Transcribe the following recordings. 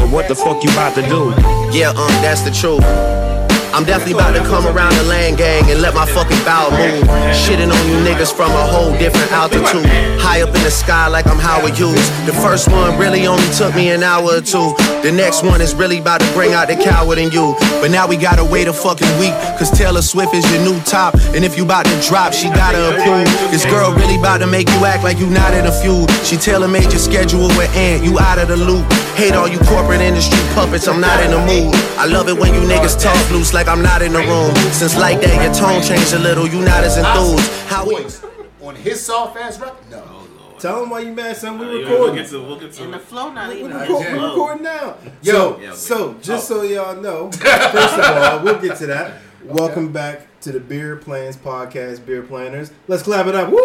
what the fuck you about to do? Yeah, that's the truth. I'm definitely about to come around the land gang and let my fucking bow move. Shitting on you niggas from a whole different altitude. High up in the sky like I'm Howard Hughes. The first one really only took me an hour or two. The next one is really about to bring out the coward in you. But now we gotta wait a fucking week, cause Taylor Swift is your new top. And if you about to drop, she gotta approve. This girl really about to make you act like you not in a feud. She tailor-made your schedule with Ant, you out of the loop. Hate all you corporate industry puppets, I'm not in the mood. I love it when you niggas talk loose like I'm not in the room. Since like that, your tone changed a little, you not as enthused. How we on his soft ass rap? No. Tell him why you mad, son. We recording. We'll get to and the flow not even. We're recording now. So just so y'all know, first of all, we'll get to that. Welcome back to the Beer Plans Podcast, Beer Planners. Let's clap it up. Woo!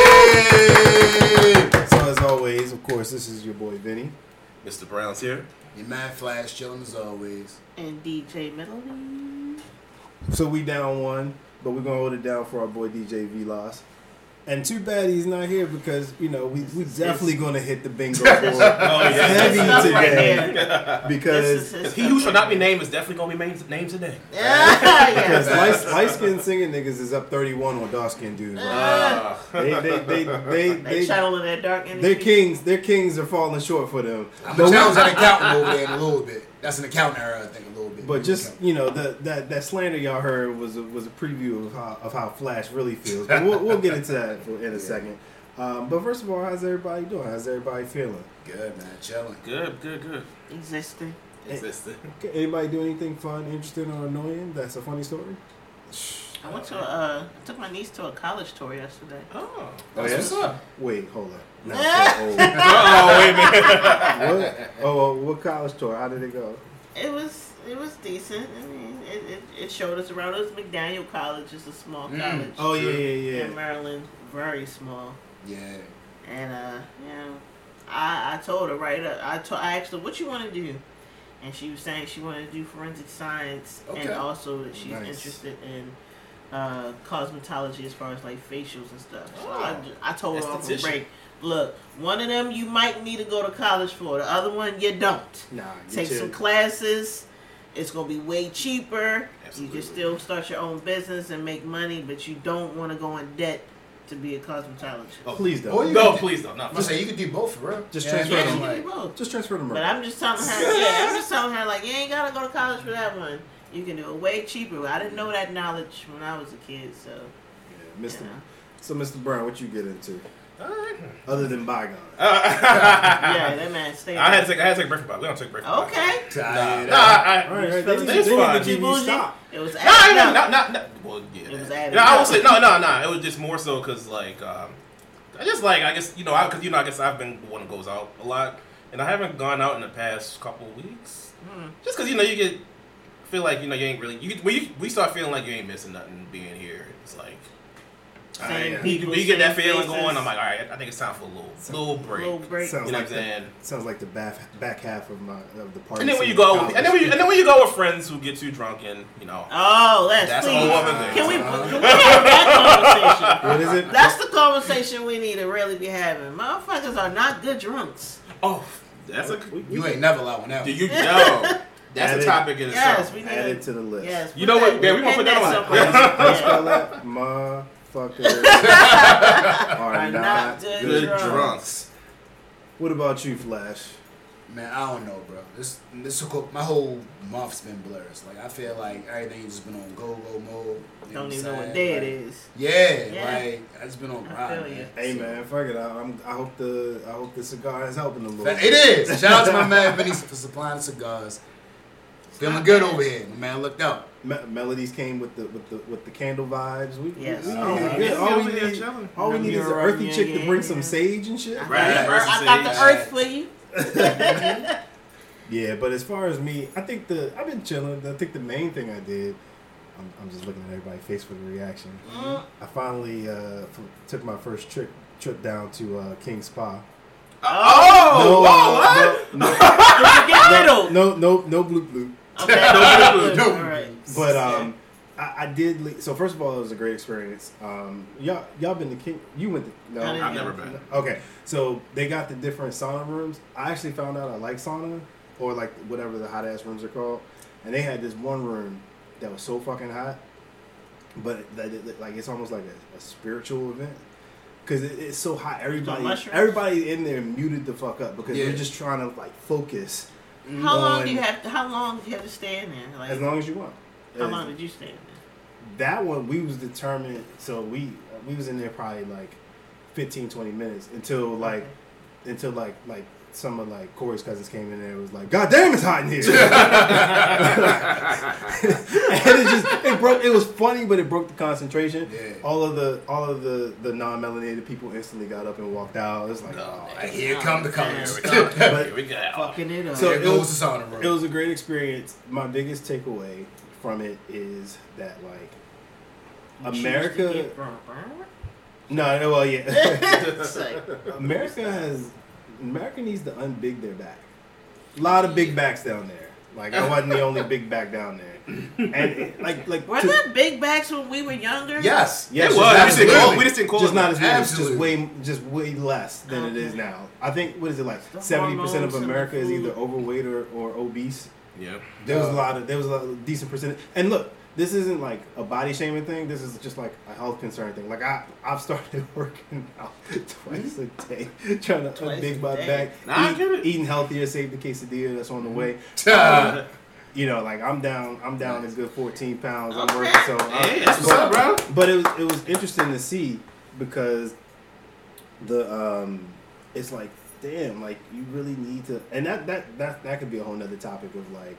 Yay! So as always, of course, this is your boy Vinny. Mr. Brown's here. Your man Flash chilling as always. And DJ Melody. So we down one, but we're gonna hold it down for our boy DJ V-Loss. And too bad he's not here because, you know, we definitely going to hit the bingo board heavy today. Because he who shall not be named is definitely going to be named today. Because light-skinned singing niggas is up 31 on dark-skinned dudes. They channel in that dark energy. Their kings are falling short for them. I'm going to challenge that accountant over there in a little bit. That's an accountant error, I think, a little bit. But just, you know, that slander y'all heard was a preview of how Flash really feels. But we'll get into that in a second. But first of all, how's everybody doing? How's everybody feeling? Good, man. Chilling. Good. Existing. Anybody do anything fun, interesting, or annoying? That's a funny story? I went to took my niece to a college tour yesterday. Oh, that's what's up. Wait, hold up. Wait a minute. What college tour? How did it go? It was decent. I mean, it showed us around. It was McDaniel College. It's a small college. Oh yeah. In Maryland, very small. Yeah. And I told her right up. I asked her what you want to do, and she was saying she wanted to do forensic science, and also that she's interested in cosmetology as far as like facials and stuff. So I told her off the break. Look, one of them you might need to go to college for. The other one you don't. Nah, take some classes. It's gonna be way cheaper. Absolutely. You can still start your own business and make money, but you don't want to go in debt to be a cosmetologist. Oh, please don't. Please don't. I say you can do both for real. Just transfer them. You can do both. Just transfer them. But I'm just telling her. Like, you ain't gotta go to college for that one. You can do it way cheaper. I didn't know that knowledge when I was a kid, so. Yeah, Mr. Brown, what you get into? Other than bygone. Yeah, that man stayed. I had to take a break from it. We don't take a break from it. Okay. It's fine. It was added. Well, yeah. It was added. No, I would say no. It was just more so because like I guess I guess I've been the one who goes out a lot, and I haven't gone out in the past couple of weeks. Just because you feel like you ain't really we start feeling like you ain't missing nothing being here. It's like. You get that feeling going. I'm like, all right, I think it's time for a little break. Sounds you know what I'm saying? Sounds like the back half of the party. And then when you go, when you go with friends who get too drunk and that's a whole other thing. Can we have that conversation? What is it? That's the conversation we need to really be having. Motherfuckers are not good drunks. Oh, that's you ain't never allowed one out. Do you know? That's a topic in itself. Yes, we need add it to the list. Yes, you know what? Yeah, we gonna put that on. How you spell that? Motherfuckers are not good drunks. What about you, Flash? Man, I don't know, bro. This my whole month's been blurred. Like I feel like everything's just been on go mode. Don't even know what day it is. Yeah, like I just been on grind. Hey man, fuck it. I hope the cigar is helping a little. It is. Shout out to my man Vinny for supplying the cigars. Feeling good over here, my man. Looked up. Melodies came with the candle vibes. All we need is an earthy chick to bring some sage and shit. Right. I got the earth for you. Yeah, but as far as me, I've been chilling. I think the main thing I did, I'm just looking at everybody's face for the reaction. I finally took my first trip down to King Spa. No bloop. Okay. No. All right. But I did. So first of all, it was a great experience. Y'all been to King? You went to? No, I've never been. Okay, so they got the different sauna rooms. I actually found out I like sauna. or like whatever the hot ass rooms are called, and they had this one room that was so fucking hot, but like it's almost like a spiritual event. Because it's so hot, everybody in there muted the fuck up because they're just trying to like focus. How long do you have to stay in there? Like, as long as you want. How long did you stay in there? That one we was determined. So we was in there probably like 15, 20 minutes until some of like Corey's cousins came in there and was like, God damn, it's hot in here. And it broke. It was funny, but it broke the concentration. Yeah. All of the non-melanated people instantly got up and walked out. It was like, here come the colors. Here we go. Fucking it up. So it was a great experience. My biggest takeaway from it is that like America. No, well, yeah. America needs to unbig their back. A lot of big backs down there. Like I wasn't the only big back down there. And were there big backs when we were younger? Yes, it was. We just didn't call just it not as many. Just way less than it is now. I think what is it like? 70% of America is either overweight or obese. Yeah, there was a decent percentage. And look, this isn't like a body shaming thing. This is just like a health concern thing. Like I've started working out twice a day, trying to unbig my back, eating healthier, save the quesadilla that's on the way. Like I'm down a good 14 pounds. I'm working, so that's what's up, bro. But it was interesting to see because it's like damn, like you really need to, and that could be a whole nother topic of like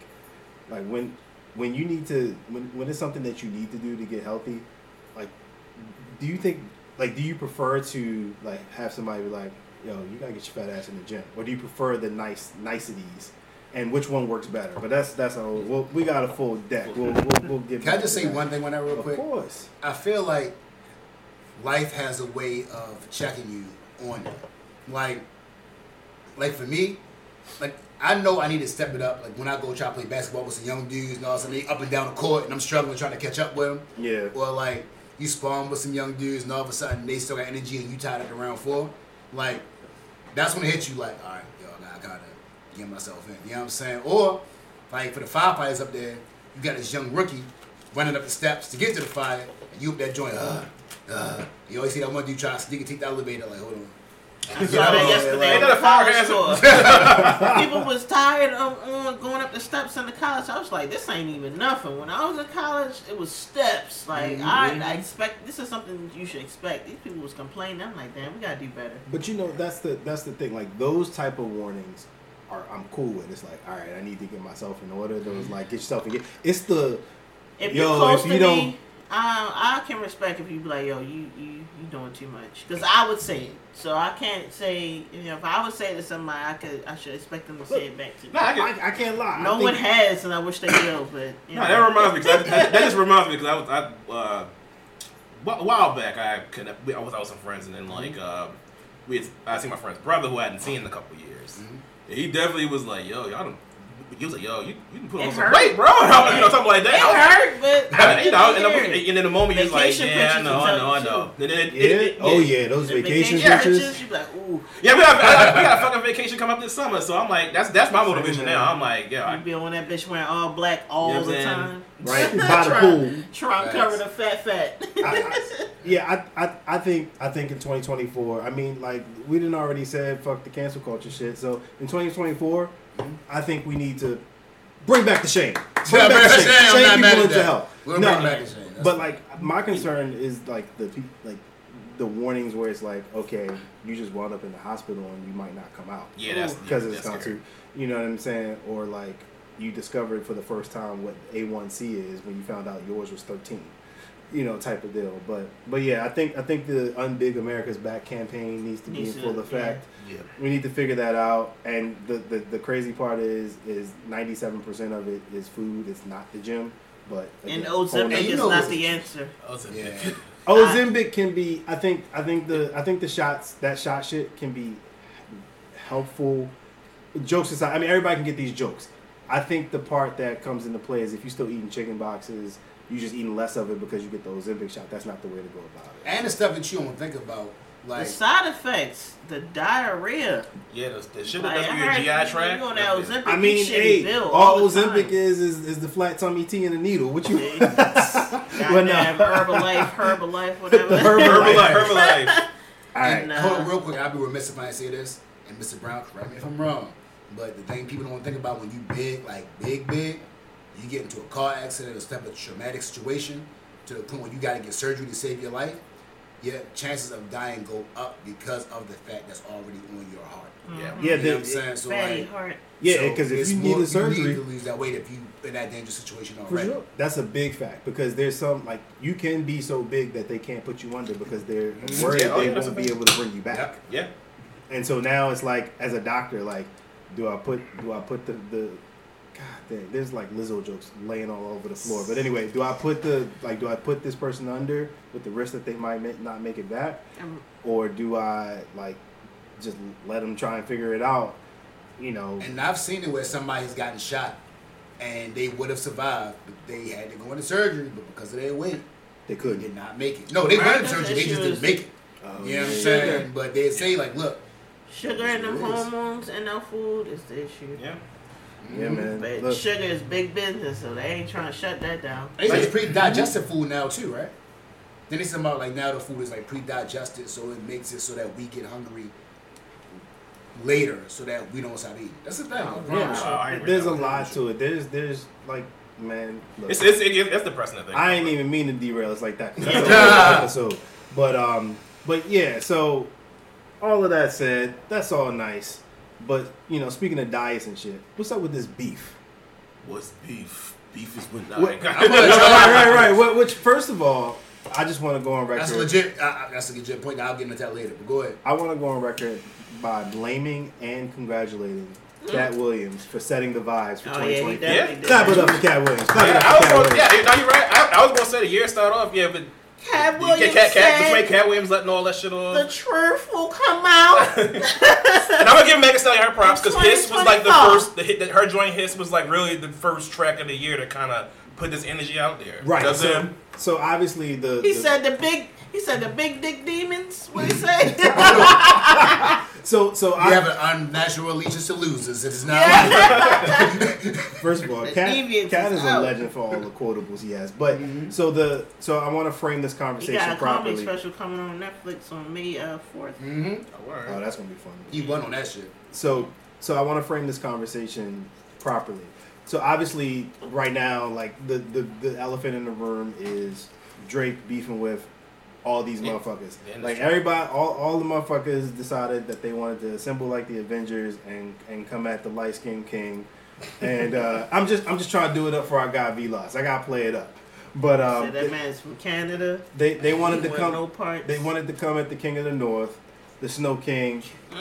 when you need to, when it's something that you need to do to get healthy, like, do you prefer to like have somebody be like, yo, you gotta get your fat ass in the gym, or do you prefer the niceties, and which one works better? But that's we got a full deck. We'll get. Can I just say one thing on that real quick? Of course. I feel like life has a way of checking you on it. Like for me, like. I know I need to step it up. Like when I go try to play basketball with some young dudes and all of a sudden they up and down the court and I'm struggling trying to catch up with them. Yeah. Or like you spawn with some young dudes and all of a sudden they still got energy and you tied at the round 4. Like that's when it hits you like, all right, yo, I gotta get myself in. You know what I'm saying? Or like for the firefighters up there, you got this young rookie running up the steps to get to the fire and you up that joint. You always see that one dude trying to sneak and take the elevator. Like hold on. I saw that yesterday. Ain't that a fire hazard? People was tired of going up the steps in the college. I was like, this ain't even nothing. When I was in college, it was steps. Like I expect this is something you should expect. These people was complaining. I'm like, damn, we gotta do better. But that's the thing. Like those type of warnings I'm cool with. It's like, all right, I need to get myself in order. Those like get yourself in. It's the if you're close to me, I can respect if you be like, yo, you doing too much. Because I would say it. So I can't say, if I would say it to somebody, I should expect them to say it back to me. No, I can't lie. No one has, and I wish they will, but... that reminds me, that just reminds me, because a while back, I was out with some friends, and then, like, I seen my friend's brother, who I hadn't seen in a couple of years. Mm-hmm. He definitely was like, yo, y'all don't... He was like, yo, you can put on some weight, bro. Something like that. It hurt, but... and in the moment, he's like, yeah, I know. Those vacation pictures. You be like, ooh. Yeah, we got a fucking vacation come up this summer, so I'm like, that's my motivation now. I'm like, yeah. You be on that bitch wearing all black all the time. Right, by the pool. Trying to cover the fat. I think in 2024, I mean, like, we didn't already said fuck the cancel culture shit, so in 2024, I think we need to bring back the shame. Shame people into hell. Bring back the shame. But like my concern is like the warnings where it's like, okay, you just wound up in the hospital and you might not come out. Yeah, that's because it's not too. You know what I'm saying? Or like you discovered for the first time what A1C is when you found out yours was 13. Type of deal. But yeah, I think the Unbig America's Back campaign needs to be in full effect. Yeah. We need to figure that out. And the crazy part is 97% of it is food. It's not the gym. But again, and Ozempic is not the answer. Ozempic can be. I think the shots, that shot shit can be helpful. Jokes aside, I mean everybody can get these jokes. I think the part that comes into play is if you're still eating chicken boxes, you're just eating less of it because you get the Ozempic shot. That's not the way to go about it. And the stuff that you don't think about Like, the side effects, the diarrhea. Yeah, the shit Like, that does for your GI tract. You on that Ozempic, I mean, hey, all Ozempic is the flat tummy tea and the needle. What you? Goddamn Herbalife, whatever. Herbalife. All right. And, hold on real quick. I'll be remiss if I say this. And Mr. Brown, correct me if I'm wrong. But the thing people don't think about when you big, you get into a car accident or some type of traumatic situation to the point where you got to get surgery to save your life, your chances of dying go up because of the fact that's already on your heart. Yeah, You know what I'm saying? So Fatty like, heart. Yeah, because if you need a surgery, you need to lose that weight if you in that dangerous situation already. for sure, that's a big fact because there's some like you can be so big that they can't put you under because they're worried they won't be able to bring you back. Yeah. And so now it's like, as a doctor, like, do I put the God dang, there's like Lizzo jokes laying all over the floor. But anyway, do I put this person under with the risk that they might not make it back, or do I like just let them try and figure it out? You know. And I've seen it where somebody's gotten shot and they would have survived, but they had to go into surgery, but because of their weight, they couldn't. Did not make it. No, they went into surgery, they just didn't make it. You know what I'm saying? But they say like, look. Sugar and them hormones in their food is the issue. Yeah. Yeah, man. But Look, sugar is big business, so they ain't trying to shut that down. It's pre-digested food now too, right? Then it's about like now the food is like pre-digested, so it makes it so that we get hungry later, so that we don't stop eating. That's the thing. yeah, there's a lot to it. There's like, man, look, It's depressing. I think. I ain't even mean to derail. It's like that. 'Cause that's a whole episode. But yeah. So all of that said, that's all nice. But you know, speaking of diets and shit, what's up with this beef? What's beef? Beef is when right. Which first of all, I just want to go on record. That's legit. That's a legit point. I'll get into that later. But go ahead. I want to go on record by blaming and congratulating Cat Williams for setting the vibes for 2020. Yeah. Clap it up for Cat Williams. No, you're right. I was gonna say the year start off, but Cat Williams Cat Williams letting all that shit off. the truth will come out. And I'm gonna give Megan Thee Stallion her props because Hiss was like the first. The hit that her joint Hiss was like really the first track of the year to kind of put this energy out there. Right. So obviously He said the big dick demons. What he say? So you have an unnatural allegiance to losers. It is not. First of all, Cat is a legend for all the quotables he has. But so I want to frame this conversation he got a properly. comedy special coming on Netflix on May 4th. Oh, that's gonna be fun. He won on that shit. So I want to frame this conversation properly. So obviously, right now, like the elephant in the room is Drake beefing with all these motherfuckers. Like everybody, all the motherfuckers decided that they wanted to assemble like the Avengers and come at the light skinned king. And I'm just trying to do it up for our guy V-Loss. I gotta play it up. But so that man's from Canada. They wanted to come. No parts. They wanted to come at the King of the North, the Snow King,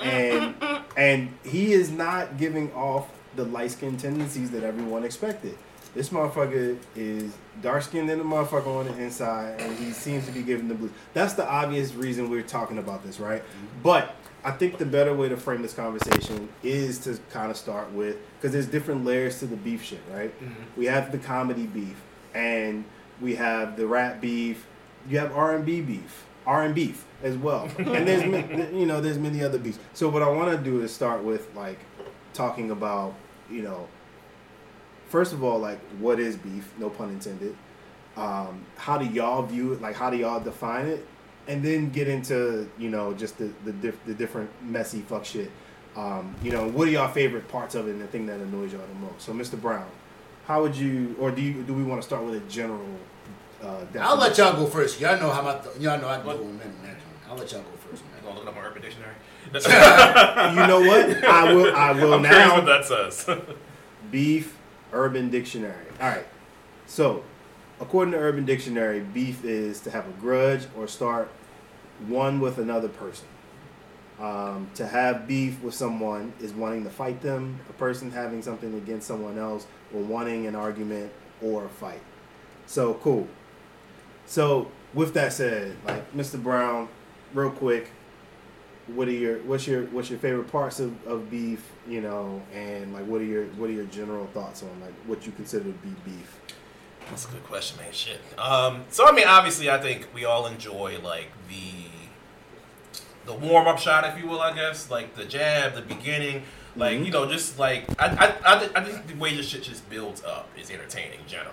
and he is not giving off the light skinned tendencies that everyone expected. This motherfucker is dark skinned than the motherfucker on the inside, and he seems to be giving the blues. That's the obvious reason we're talking about this, right? But I think the better way to frame this conversation is to kind of start with, because there's different layers to the beef shit, right? We have the comedy beef, and we have the rap beef. You have R&B beef as well, and there's many other beefs. So what I want to do is start with like talking about, you know, first of all, like, what is beef? No pun intended. How do y'all view it? Like, how do y'all define it? And then get into, you know, just the different messy fuck shit. You know, what are y'all favorite parts of it and the thing that annoys y'all the most? So, Mr. Brown, how would you, or do we want to start with a general definition? I'll let y'all go first. Y'all know how y'all know I can go in a minute. I'll let y'all go first, man. I'll look up my Urban Dictionary. You know what? I will I'm now. what that says. Beef, Urban Dictionary. All right. So, according to Urban Dictionary, beef is to have a grudge or start one with another person. To have beef with someone is wanting to fight them, a person having something against someone else, or wanting an argument or a fight. So, cool. So, with that said, like, Mr. Brown, real quick, what's your favorite parts of beef, you know, and like what are your general thoughts on like what you consider to be beef? That's a good question, man. Shit. So I mean, obviously, I think we all enjoy like warm up shot, if you will, I guess, like the jab, the beginning, like you know, just like I think the way this shit just builds up is entertaining generally.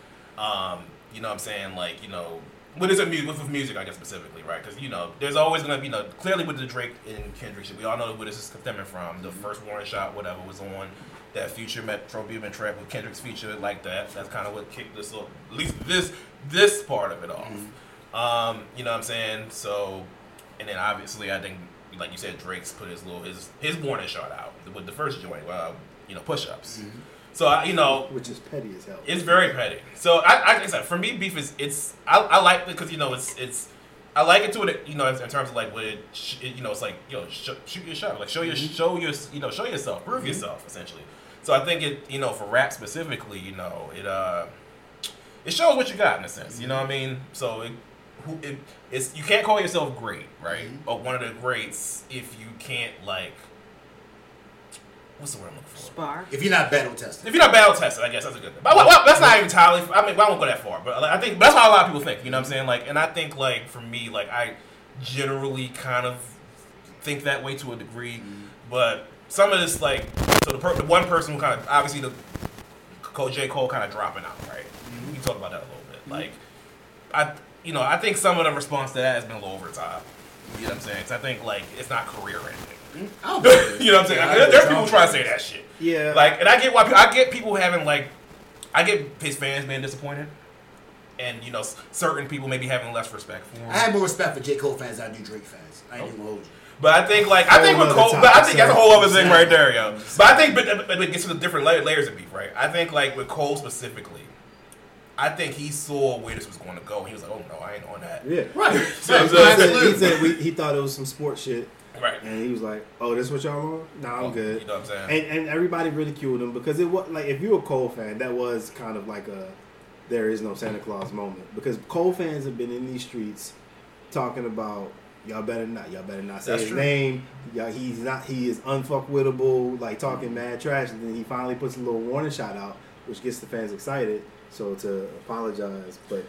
You know what I'm saying? Like, you know, with music, I guess specifically, right? Because you know, there's always gonna be, you know, clearly with the Drake and Kendrick shit, we all know where this is stemming from. The first warning shot, whatever, was on that Future Metro Boomin track with Kendrick's feature, like that. That's kind of what kicked this off, at least this part of it off. You know what I'm saying? So, and then obviously, I think, like you said, Drake's put his warning shot out with the first joint, you know, push-ups. So you know, which is petty as hell. It's very petty. So I said, for me, beef is I like it because, you know, it's I like it to it, you know, in terms of like what it, you know, it's like, yo, shoot your shot, like show yourself, prove yourself, essentially. So I think it, you know, for rap specifically, you know, it shows what you got in a sense, you know what I mean? So it's you can't call yourself great, right? Or one of the greats if you can't, like, what's the word I'm looking for? Spark. If you're not battle tested. If you're not battle tested, I guess that's a good thing. But well, that's not even entirely. I mean, I won't go that far. But I think that's how a lot of people think. You know what I'm saying? Like, and I think, like, for me, like, I generally kind of think that way to a degree. But some of this, like, so the one person who kind of, obviously, J. Cole kind of dropping out, right? We can talk about that a little bit. Like, I think some of the response to that has been a little over the top. You know what I'm saying? Because I think, like, it's not career ending. You know what I'm saying? Like, there's people trying to say that shit. Yeah. Like, and I get why I get people having, like, I get his fans being disappointed, and, you know, certain people maybe having less respect for him. I have more respect for J. Cole fans than I do Drake fans. I ain't even gonna hold you. But I think, like, with Cole, but I think that's a whole other thing right there, yo. But I think, but it gets to the different layers of beef, right? I think, like, with Cole specifically, I think he saw where this was going to go. And he was like, oh no, I ain't on that. Yeah. Right. He said he thought it was some sports shit. Right. And he was like, oh, this what y'all on? Nah, I'm good. You know what I'm saying? And everybody ridiculed him because it was, like, if you're a Cole fan, that was kind of like a there is no Santa Claus moment. Because Cole fans have been in these streets talking about, y'all better not say his name. He is unfuckwittable, like talking mad trash, and then he finally puts a little warning shot out, which gets the fans excited. So to apologize, but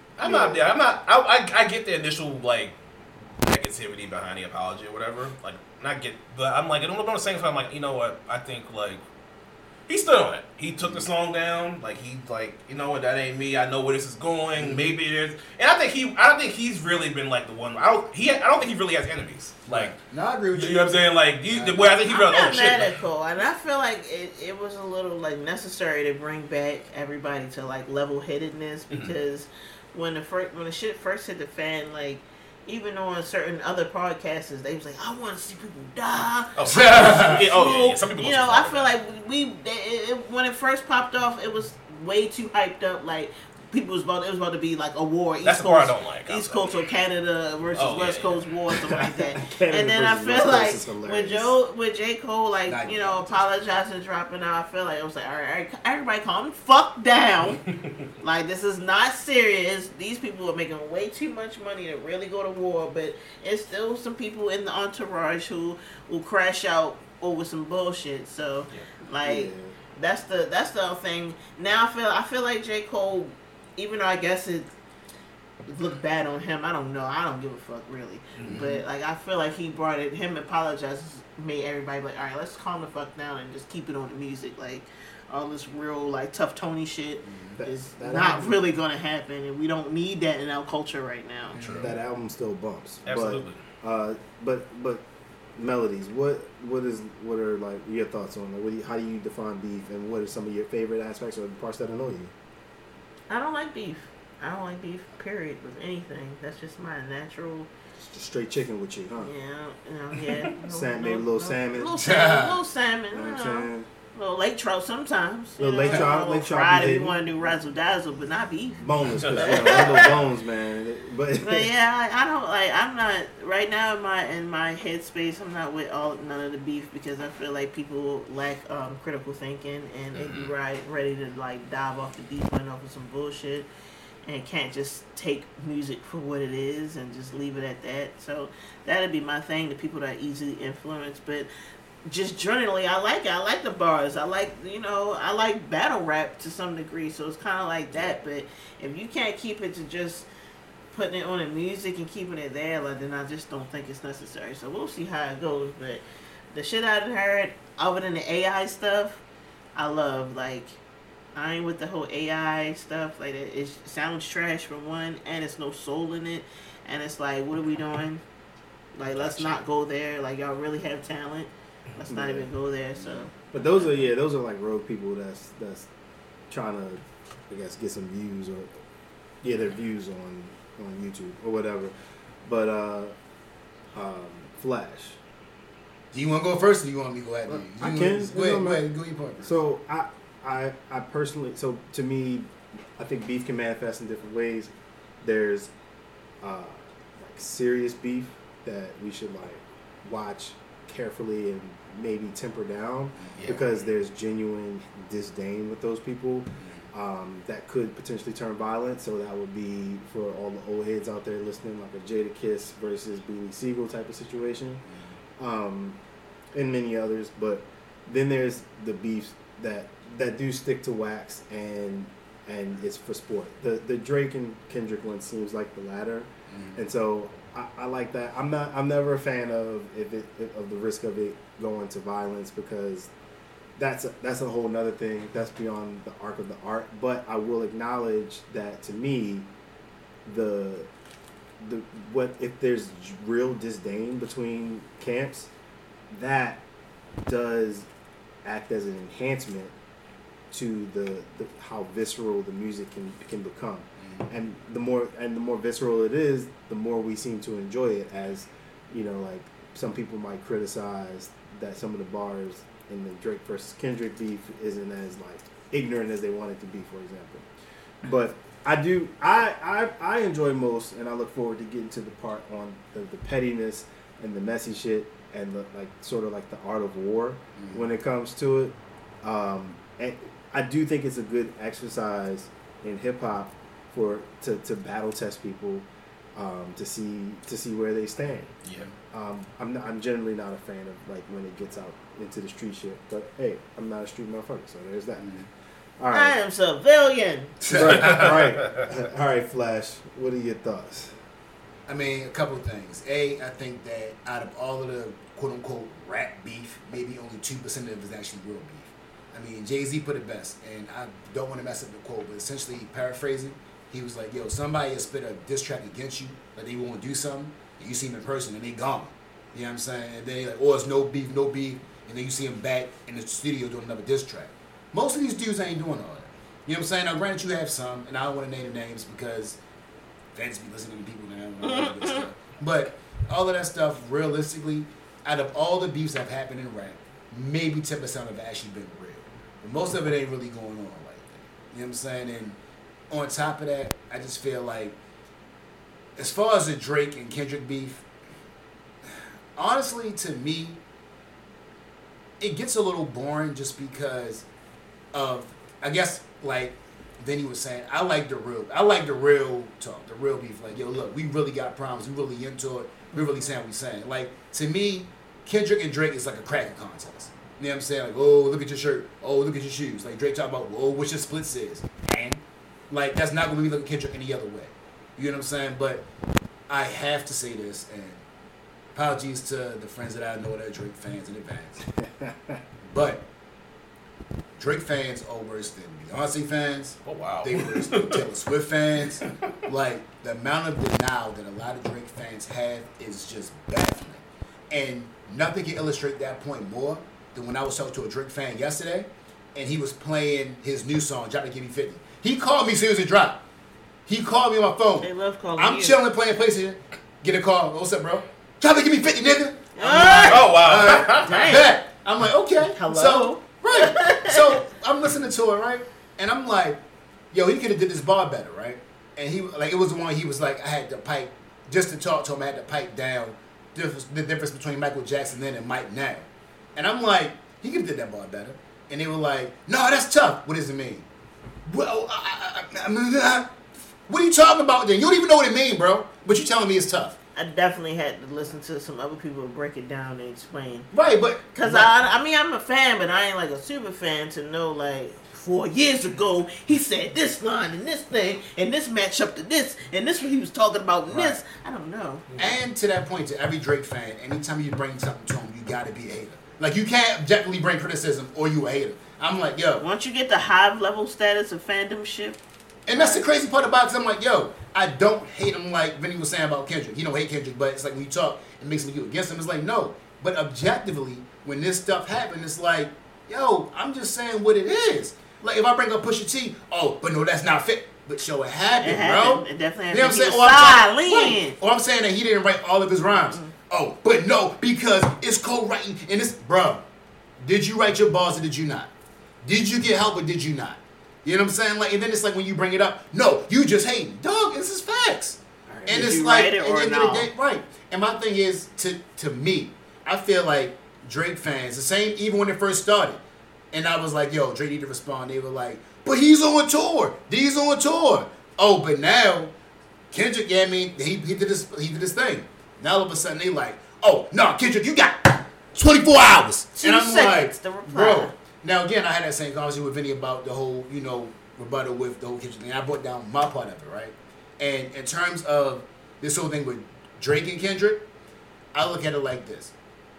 I get the initial, like, negativity behind the apology or whatever. Like, but I'm like, I don't know the same time. I'm like, you know what? I think, like, he stood on it. He took the song down. Like, he, like, you know what? That ain't me. I know where this is going. Maybe it is. And I don't think he's really been, like, the one. I don't think he really has enemies. Like, no, I agree with you. You know what I'm saying? Like, I think he really. I'm not mad at Cole, and I feel like it was a little, like, necessary to bring back everybody to, like, level-headedness, because when the shit first hit the fan, like, even on certain other podcasts, they was like, I want to see people die. Yeah. Some people, you know, I feel like when it first popped off, it was way too hyped up. Like, it was about to be like a war. That's the part I don't like. East Coast or Canada versus West Coast war, something like that. And then I feel like with J. Cole, like, you know, apologizing, dropping out, I feel like it was like, all right, everybody calm the fuck down. Like, this is not serious. These people are making way too much money to really go to war, but it's still some people in the entourage who will crash out over some bullshit. So, like, that's the thing. Now I feel like J. Cole, even though I guess it looked bad on him, I don't know. I don't give a fuck, really. But, like, I feel like he brought it, him apologizing, made everybody like, all right, let's calm the fuck down and just keep it on the music. Like, all this real, like, tough Tony shit is not really going to happen, and we don't need that in our culture right now. True. That album still bumps. Absolutely. But melodies, what are, like, your thoughts on that? How do you define beef, and what are some of your favorite aspects or parts that annoy you? I don't like beef. I don't like beef, period, with anything. That's just my natural. Just straight chicken with you, huh? Yeah. Maybe a little salmon. Little salmon. You know what I'm saying? Little lake trout sometimes. Lake trout. Fried if you want to do razzle dazzle, but not beef. Boneless, little bones, man. But yeah, I don't like. I'm not right now in my headspace. I'm not with none of the beef because I feel like people lack critical thinking and they be ready to, like, dive off the deep end off of some bullshit and can't just take music for what it is and just leave it at that. So that'd be my thing. The people that are easily influenced, but just generally, I like it. I like the bars. I like, I like battle rap to some degree. So it's kind of like that. But if you can't keep it to just putting it on the music and keeping it there, like, then I just don't think it's necessary. So we'll see how it goes. But the shit I done heard, other than the AI stuff, I love. Like, I ain't with the whole AI stuff. Like, it sounds trash for one, and it's no soul in it. And it's like, what are we doing? Like, let's not go there. Like, y'all really have talent. Let's not even go there. So. But those are like rogue people that's trying to, I guess, get some views or their views on YouTube or whatever. But Flash. Do you want to go first, or do you want me to go ahead? I can. Go ahead. Go your part first. So I personally, so to me, I think beef can manifest in different ways. There's like serious beef that we should like watch carefully and maybe temper down because there's genuine disdain with those people that could potentially turn violent. So that would be for all the old heads out there listening, like a Jadakiss versus Beanie Siegel type of situation, and many others. But then there's the beefs that do stick to wax and it's for sport. The Drake and Kendrick one seems like the latter, and so I like that. I'm never a fan of the risk of it going to violence because that's a whole nother thing. That's beyond the arc of the art. But I will acknowledge that to me, what if there's real disdain between camps, that does act as an enhancement to the how visceral the music can become. And the more visceral it is, the more we seem to enjoy it. As you know, like some people might criticize that some of the bars in the Drake versus Kendrick beef isn't as like ignorant as they want it to be, for example. But I enjoy most, and I look forward to getting to the part on the pettiness and the messy shit and the like sort of like the art of war when it comes to it. And I do think it's a good exercise in hip hop to battle test people, to see where they stand. Yeah. I'm generally not a fan of like when it gets out into the street shit, but hey, I'm not a street motherfucker, so there's that. All right. I am civilian. Right. All right, Flash. What are your thoughts? I mean, a couple of things. A, I think that out of all of the quote unquote rap beef, maybe only 2% of it is actually real beef. I mean, Jay-Z put it best, and I don't want to mess up the quote, but essentially paraphrasing, he was like, yo, somebody has spit a diss track against you, like they want to do something, and you see them in person, and they gone. You know what I'm saying? And then they like, oh, it's no beef, and then you see them back in the studio doing another diss track. Most of these dudes ain't doing all that. You know what I'm saying? Now, granted, you have some, and I don't want to name the names because fans be listening to people now and all that good stuff. But all of that stuff, realistically, out of all the beefs that have happened in rap, maybe 10% have actually been real. But most of it ain't really going on like that. You know what I'm saying? And on top of that, I just feel like, as far as the Drake and Kendrick beef, honestly, to me, it gets a little boring just because of, I guess, like Vinny was saying, I like the real talk, the real beef. Like, yo, look, we really got problems. We really into it. We really saying what we saying. Like, to me, Kendrick and Drake is like a cracking contest. You know what I'm saying? Like, oh, look at your shirt. Oh, look at your shoes. Like, Drake talking about, oh, what your splits is. And, like, that's not going to be looking Kendrick any other way. You know what I'm saying? But I have to say this, and apologies to the friends that I know that are Drake fans in advance. But Drake fans are worse than Beyonce fans. Oh, wow. They worse than Taylor Swift fans. Like, the amount of denial that a lot of Drake fans have is just baffling. And nothing can illustrate that point more than when I was talking to a Drake fan yesterday, and he was playing his new song, Drop to Give Me 50. He called me as soon as it dropped. He called me on my phone. They love calling I'm you. chilling, playing PlayStation. Get a call. What's up, bro? Drop to Give Me 50, nigga. Oh, wow. Dang. I'm like, okay. Hello? So, right. So I'm listening to it, right? And I'm like, yo, he could have did this bar better, right? And he, like, it was the one he was like, I had to pipe, just to talk to him, I had to pipe down the difference between Michael Jackson then and Mike now. And I'm like, he could have did that bar better. And they were like, no, that's tough. What does it mean? Well, what are you talking about then? You don't even know what it means, bro. But you telling me it's tough. I definitely had to listen to some other people break it down and explain. Right, but... Because, I mean, I'm a fan, but I ain't like a super fan to know, like, 4 years ago, he said this line and this thing, and this match up to this, and this what he was talking about and this. I don't know. And to that point, to every Drake fan, anytime you bring something to him, you gotta be a hater. Like, you can't objectively bring criticism or you a hater. I'm like, yo. Once you get the high level status of fandomship. And that's the crazy part about it, because I'm like, yo, I don't hate him like Vinny was saying about Kendrick. He don't hate Kendrick, but it's like when you talk, it makes me go against him. It's like, no. But objectively, when this stuff happened, it's like, yo, I'm just saying what it is. Like, if I bring up Pusha T, oh, but no, that's not fit. But show it happened, bro. It definitely happened. You know what I'm saying? Or I'm saying that he didn't write all of his rhymes. Mm-hmm. Oh, but no, because it's co-writing. And it's, bro, did you write your bars or did you not? Did you get help or did you not? You know what I'm saying? Like, and then it's like when you bring it up, no, you just hating. Dog, this is facts. Right. And it's like, at the end of the day, right. And my thing is, to me, I feel like Drake fans, the same, even when it first started, and I was like, yo, Drake need to respond. They were like, but he's on tour. He's on tour. Oh, but now, Kendrick, yeah, I mean, he did this thing. Now all of a sudden they like, oh, no, Kendrick, you got 24 hours. 2 and I'm like, bro. Now, again, I had that same conversation with Vinny about the whole, rebuttal with the whole Kendrick thing. I brought down my part of it, right? And in terms of this whole thing with Drake and Kendrick, I look at it like this.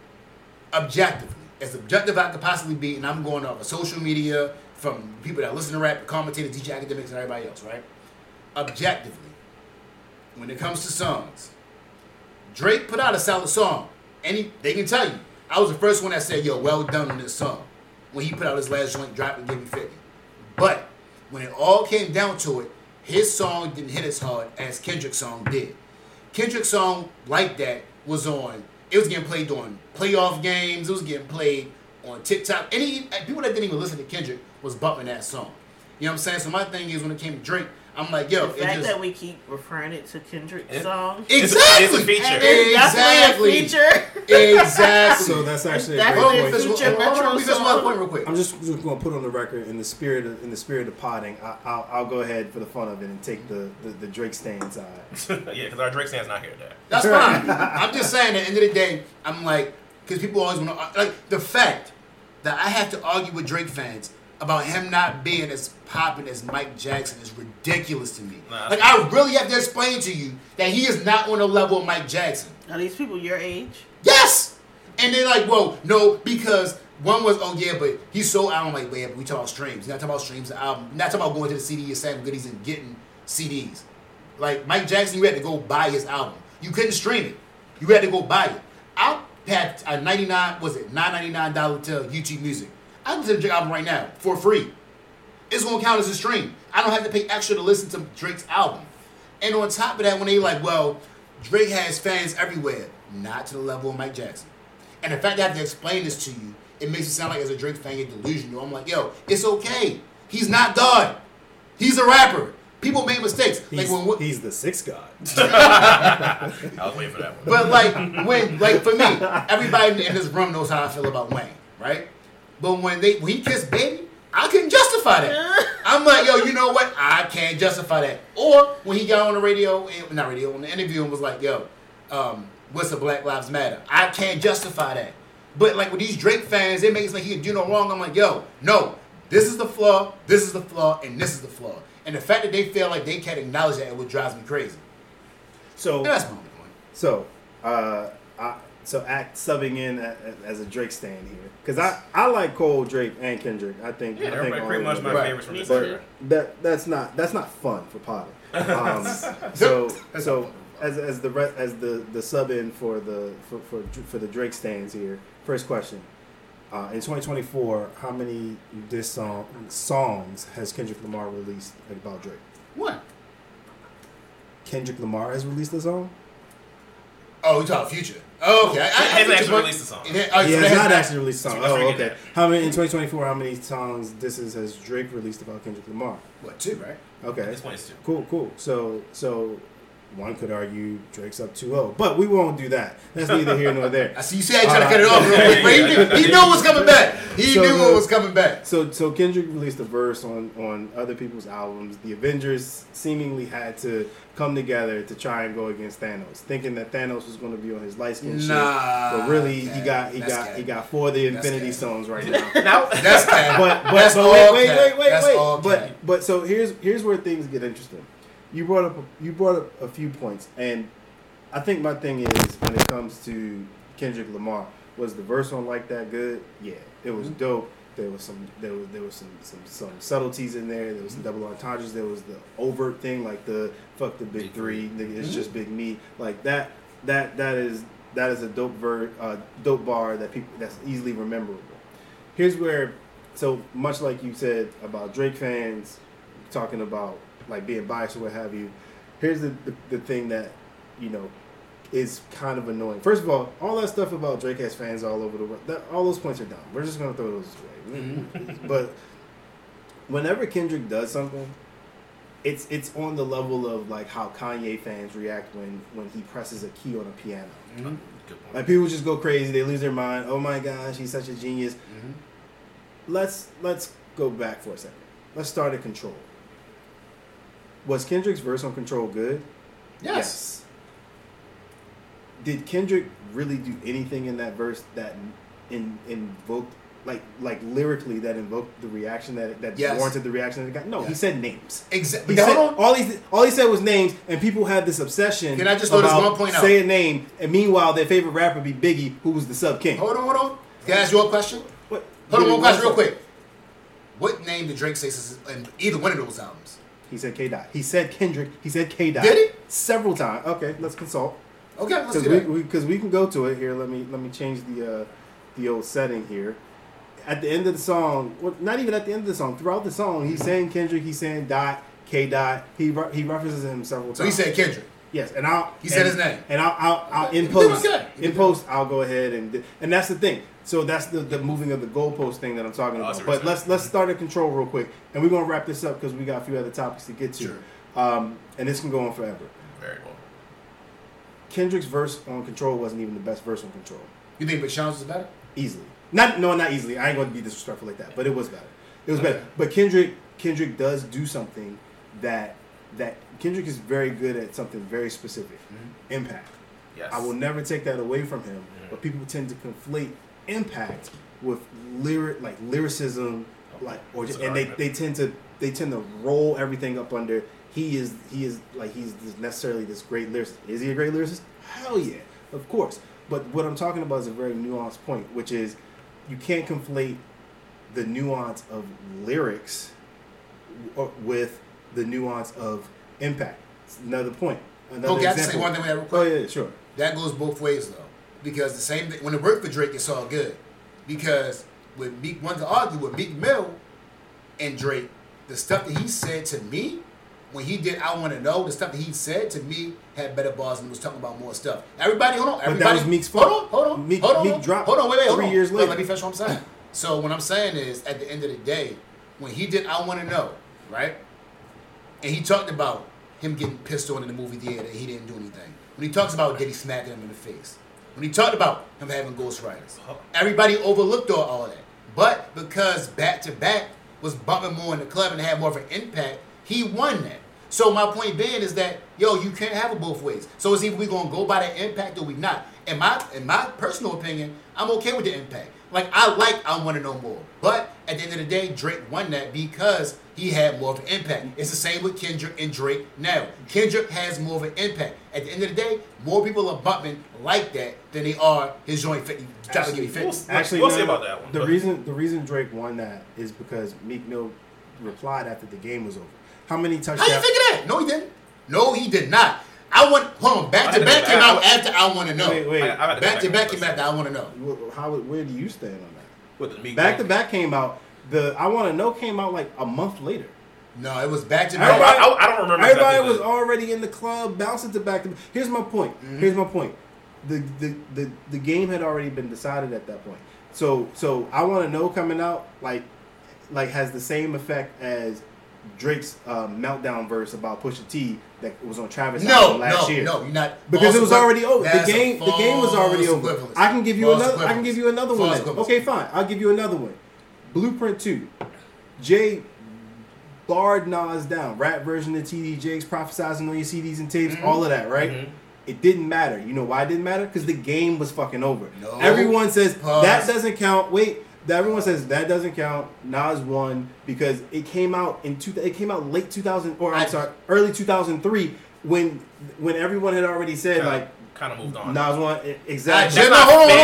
Objectively, as objective I could possibly be, and I'm going off of social media, from people that listen to rap, the commentators, DJ Academics, and everybody else, right? Objectively, when it comes to songs, Drake put out a solid song. And they can tell you, I was the first one that said, yo, well done on this song. When he put out his last joint, Drop and Give Me 50. But when it all came down to it, his song didn't hit as hard as Kendrick's song did. Kendrick's song, like that, it was getting played on playoff games, it was getting played on TikTok. People that didn't even listen to Kendrick was bumping that song. You know what I'm saying? So my thing is, when it came to Drake, I'm like, yo, the fact that we keep referring it to Kendrick's song. Exactly. It's a feature. Exactly. A feature. Exactly. So that's actually a great point. Real quick. I'm just going to put on the record in the spirit of potting. I'll go ahead for the fun of it and take the Drake stand side. Yeah, because our Drake stand's not here today. That's fine. I'm just saying, at the end of the day, I'm like, because people always want to, like, the fact that I have to argue with Drake fans about him not being as popping as Mike Jackson is ridiculous to me. Like, I really have to explain to you that he is not on the level of Mike Jackson. Are these people your age? Yes! And they're like, whoa, no, because one was, oh yeah, but he's so out. I'm like, wait, but we talk about streams. We're not talking about streams, the album. We're not talking about going to the CD and saying goodies and getting CDs. Like, Mike Jackson, you had to go buy his album. You couldn't stream it. You had to go buy it. I had a $9.99 to YouTube Music. I can listen to Drake album right now for free. It's gonna count as a stream. I don't have to pay extra to listen to Drake's album. And on top of that, when they like, well, Drake has fans everywhere, not to the level of Mike Jackson. And the fact that I have to explain this to you, it makes it sound like as a Drake fan you're delusional. I'm like, yo, it's okay. He's not God. He's a rapper. People make mistakes. He's the sixth God. I was waiting for that one. But for me, everybody in this room knows how I feel about Wayne, right? But when he kissed Baby, I couldn't justify that. I'm like, yo, you know what? I can't justify that. Or when he got on the on the interview and was like, yo, what's the Black Lives Matter? I can't justify that. But like with these Drake fans, it makes like he can do no wrong. I'm like, yo, no, this is the flaw, and this is the flaw. And the fact that they feel like they can't acknowledge that is what drives me crazy. So that's my point. So, Act subbing in as a Drake stand here, because I like Cole, Drake, and Kendrick. I think they're pretty much my favorites from this era. That's not fun for Potter. So as the sub in for the Drake stands here. First question: in 2024, how many songs has Kendrick Lamar released about Drake? What? Kendrick Lamar has released a song. Oh, we talk Future. Oh, okay. He hasn't actually released a song. He has not actually released a song. Oh, okay. How many in 2024? How many songs has Drake released about Kendrick Lamar? What, 2, right? Okay. This one is 2. Cool. So One could argue Drake's up 2-0, but we won't do that. That's neither here nor there. I see you say I trying to cut it off real quick. He knew what was coming back. He knew what was coming back. So Kendrick released a verse on other people's albums. The Avengers seemingly had to come together to try and go against Thanos, thinking that Thanos was going to be on his light skin shit. But really, he got 4 of the Infinity Stones right now. That's cap. But so here's where things get interesting. You brought up a few points, and I think my thing is when it comes to Kendrick Lamar, was the verse on Like That Good? Yeah, it was dope. There was some subtleties in there. There was some double entendres. There was the overt thing, like the fuck the big three, nigga, it's just big me. Like that is a dope bar that's easily memorable. Here's where, so much like you said about Drake fans talking about like being biased or what have you, here's the thing that, you know, is kind of annoying. First of all that stuff about Drake has fans all over the world, all those points are dumb. We're just going to throw those away. But whenever Kendrick does something, it's on the level of like how Kanye fans react when he presses a key on a piano. Mm-hmm. Like people just go crazy, they lose their mind. Oh my gosh, he's such a genius. Mm-hmm. Let's go back for a second. Let's start at Control. Was Kendrick's verse on Control good? Yes. Did Kendrick really do anything in that verse that invoked, like lyrically, that invoked the reaction that warranted the reaction that it got? No, he said names. Exactly. All he said was names, and people had this obsession. Can I just throw this one point out? Say a name, and meanwhile their favorite rapper be Biggie, who was the sub king. Hold on. Can I ask you a question? What? Hold on, one question real quick. What name did Drake say in either one of those albums? He said K-Dot. He said Kendrick. He said K-Dot. Did he? Several times. Okay, let's consult. Okay, let's do that. Because we can go to it here. Let me change the old setting here. At the end of the song, well, not even at the end of the song. Throughout the song, he's saying Kendrick. He's saying Dot, K-Dot. He references him several times. So he said Kendrick. Yes, and he said his name. And I'll in post I'll go ahead and that's the thing. So that's the moving of the goalpost thing that I'm talking about. But let's start at Control real quick, and we're gonna wrap this up because we got a few other topics to get to. Sure. And this can go on forever. Very well. Kendrick's verse on Control wasn't even the best verse on Control. You think Big Sean's was better? Easily. Not easily. I ain't gonna be disrespectful like that, but it was better. It was better. But Kendrick does do something that Kendrick is very good at, something very specific. Mm-hmm. Impact. Yes. I will never take that away from him. Mm-hmm. But people tend to conflate impact with lyricism, they tend to roll everything up under he is necessarily this great lyricist. Is he a great lyricist? Hell yeah, of course. But what I'm talking about is a very nuanced point, which is you can't conflate the nuance of lyrics with the nuance of impact. It's another point. Okay, I just say one thing we have real quick. Oh yeah, sure. That goes both ways though, because the same thing when it worked for Drake, it's all good. Because with Meek, one could argue with Meek Mill and Drake, the stuff that he said to me when he did I Want to Know, the stuff that he said to me had better bars and was talking about more stuff. Everybody, hold on. Everybody, but that was Meek's fault. Hold on. Meek dropped. Hold on. Wait. 3 years later. Let me finish what I'm saying. So what I'm saying is, at the end of the day, when he did I Want to Know, right, and he talked about him getting pissed on in the movie theater, and he didn't do anything. When he talks about Diddy smacking him in the face. When he talked about him having ghostwriters. Everybody overlooked all that. But because Back to Back was bumping more in the club and had more of an impact, he won that. So my point being is that, you can't have it both ways. So it's either we going to go by the impact or we not. In my personal opinion, I'm okay with the impact. Like, I Want to Know More. But at the end of the day, Drake won that because he had more of an impact. It's the same with Kendrick and Drake now. Kendrick has more of an impact. At the end of the day, more people are bumping like that than they are his joint 50. Actually, we'll see about that one. The reason Drake won that is because Meek Mill replied after the game was over. How many touchdowns? How you figure that? No, he didn't. No, he did not. Hold on. Back to Back came out after I Want to Know. Wait. Back to Back came after I Want to Know. Where do you stand on that? With the Meek Back to Back came out. The I Want to Know came out like a month later. No, it was Back to Back. I don't remember. Everybody was already in the club bouncing to Back to Back. Here's my point. The game had already been decided at that point. So I Want to Know coming out like has the same effect as Drake's meltdown verse about Pusha T that was on Travis album last year. No, you're not. Because it was already over. The game was already over. Equivalence. I can give you False another. I can give you another one. Okay, fine. I'll give you another one. Blueprint 2. Jay barred Nas down. Rap version of TD Jakes, prophesizing on your CDs and tapes, all of that, right? Mm-hmm. It didn't matter. You know why it didn't matter? Because the game was fucking over. No. Everyone says that doesn't count. Wait. Everyone says that doesn't count. Nas won because it came out it came out late 2000 or early 2003 when everyone had already said kind of moved on. Nas won exactly. Hold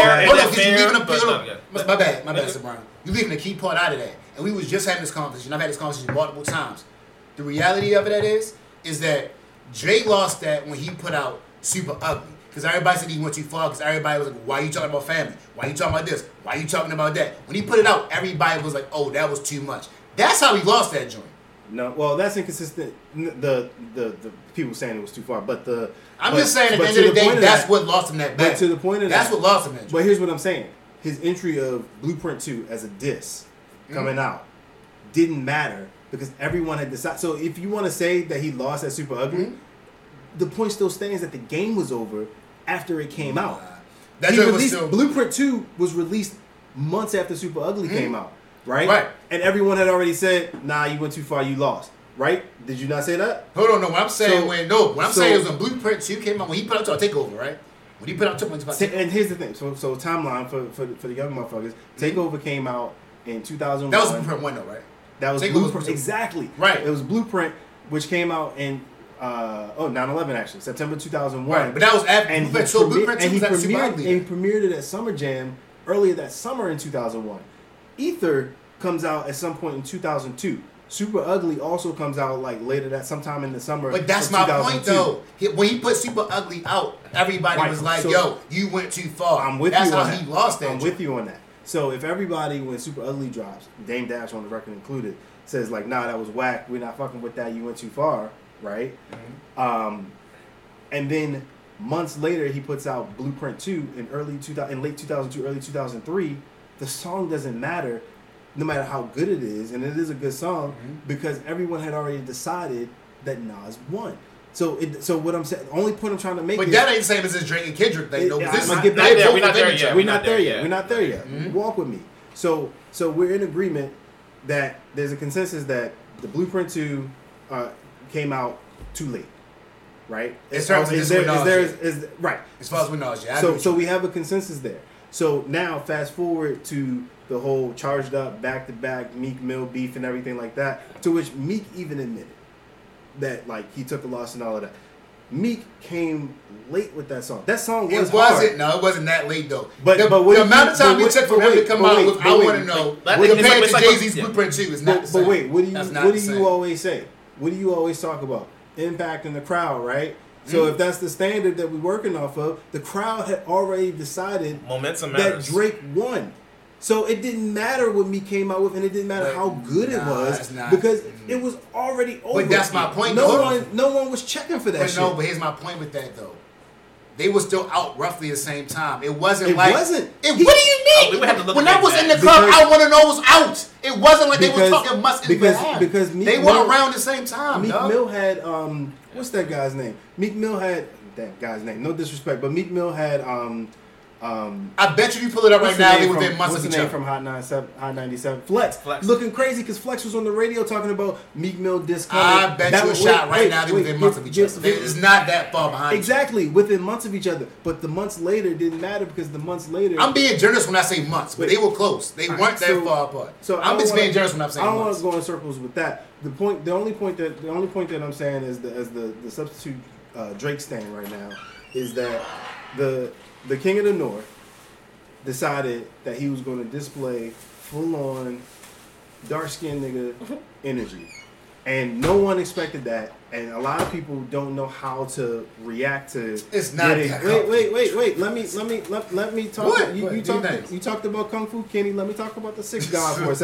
on. My bad, Brian. You leaving the key part out of that. And we was just having this conversation. I've had this conversation multiple times. The reality of it is that Drake lost that when he put out Super Ugly. Because everybody said he went too far. Because everybody was like, why are you talking about family? Why are you talking about this? Why are you talking about that? When he put it out, everybody was like, oh, that was too much. That's how he lost that joint. No, well, that's inconsistent. The people saying it was too far. I'm just saying at the end of the day, that's what lost him that bad. But to the point of that's what lost him that joint. But here's what I'm saying. His entry of Blueprint 2 as a diss coming out didn't matter because everyone had decided. So if you want to say that he lost at Super Ugly, the point still stands that the game was over after it came out. Blueprint 2 was released months after Super Ugly came out, right? Right. And everyone had already said, nah, you went too far, you lost. Right? Did you not say that? Hold on, no. What I'm saying saying is when Blueprint 2 came out, when he put out to a takeover, right? When he put out and here's the thing. So timeline for the young motherfuckers. Takeover came out in 2001. That was Blueprint 1 though, right? That was Blueprint. Exactly. Right. It was Blueprint, which came out in 9/11 actually, September 2001. Right. But that was after Blueprint 2 was at Super Ugly. And he premiered it at Summer Jam earlier that summer in 2001. Ether comes out at some point in 2002. Super Ugly also comes out later that sometime in the summer. But that's my point though. When he put Super Ugly out, everybody was like, "Yo, you went too far." I'm with that's you how on he that. lost that. I'm with you on that. So if everybody, when Super Ugly drops, Dame Dash on the record included, says nah, that was whack. We're not fucking with that. You went too far, right? Mm-hmm. And then months later, he puts out Blueprint 2 in late 2002, early 2003. The song doesn't matter. No matter how good it is, and it is a good song, because everyone had already decided that Nas won. So what I'm saying, the only point I'm trying to make is... But that ain't the same as this Drake and Kendrick thing, though. We're not there yet. We're not there yet. Mm-hmm. Walk with me. So we're in agreement that there's a consensus that the Blueprint 2 came out too late. Right? As far as right. As far as we know, So we have a consensus there. So now fast forward to the whole charged up back-to-back Meek Mill beef and everything like that, to which Meek even admitted that he took a loss and all of that. Meek came late with that song. That song was hard. No, it wasn't that late though. But the amount of time it took for him to come out with I Want to Know compared to Jay-Z's Blueprint 2 is not the same. But wait, what do you always say? What do you always talk about? Impact in the crowd, right? So if that's the standard that we're working off of, the crowd had already decided momentum matters. That Drake won. So it didn't matter what Meek came out with, and it didn't matter how good it was, because it was already over. But that's my point. No one was checking for that shit. No, but here's my point with that though. They were still out roughly the same time. It wasn't. What do you mean? When I was in the club, I Want to Know was out. It wasn't like they were talking must because they were around the same time. Meek Mill had what's that guy's name? Meek Mill had that guy's name. No disrespect, but Meek Mill had I bet you pull it up right now. They within months of each other. What's the name from Hot 97? Flex. Looking crazy because Flex was on the radio talking about Meek Mill disc coming. I bet you a shot right now. They within months of each other. It's not that far behind. Exactly, within months of each other. But the months later didn't matter because the months later. I'm being generous when I say months, but they were close. They weren't that far apart. So I'm just being generous when I'm saying months. I don't want to go in circles with that. The only point that I'm saying is as the substitute Drake stand right now is that the King of the North decided that he was going to display full-on dark-skinned nigga energy. And no one expected that. And a lot of people don't know how to react to it's not Wait. Let me talk. What? You talked about Kung Fu Kenny. Let me talk about the Sixth God for a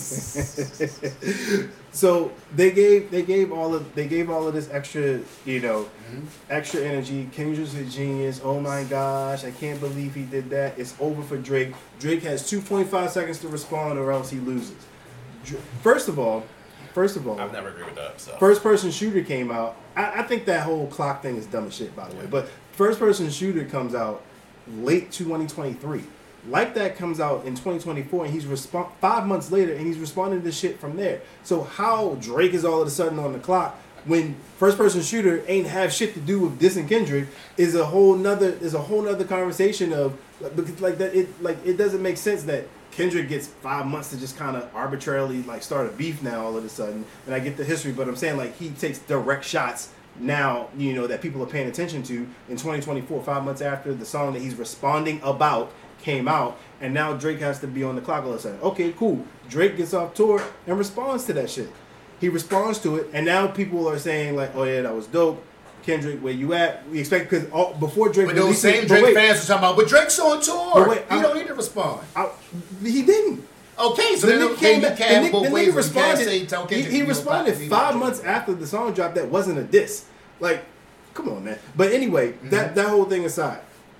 second. So they gave all of this extra, extra energy. Kendrick's a genius. Oh my gosh, I can't believe he did that. It's over for Drake. Drake has 2.5 seconds to respond or else he loses. First of all, First of all, I've never agreed with that. So. First person shooter came out. I think that whole clock thing is dumb as shit, by the way. But first person shooter comes out late 2023. Like that comes out in 2024, and he's 5 months later, and he's responding to shit from there. So how Drake is all of a sudden on the clock when first person shooter ain't have shit to do with dissing Kendrick is a whole nother conversation of because like that it doesn't make sense that Kendrick gets 5 months to just kind of arbitrarily like start a beef now all of a sudden. And I get the history, but I'm saying like he takes direct shots now, you know, that people are paying attention to in 2024, 5 months after the song that he's responding about came out, and now Drake has to be on the clock all of a sudden. Okay, cool. Drake gets off tour and responds to that shit. He responds to it, and now people are saying like, "Oh yeah, that was dope." Kendrick, where you at? We expect because before Drake, but those same Drake fans were talking about, but Drake's on tour. He don't need to respond. He didn't. Okay, so then you can't both ways. He responded 5 months after the song dropped. That wasn't a diss. Like, come on, man. But anyway, that whole thing aside.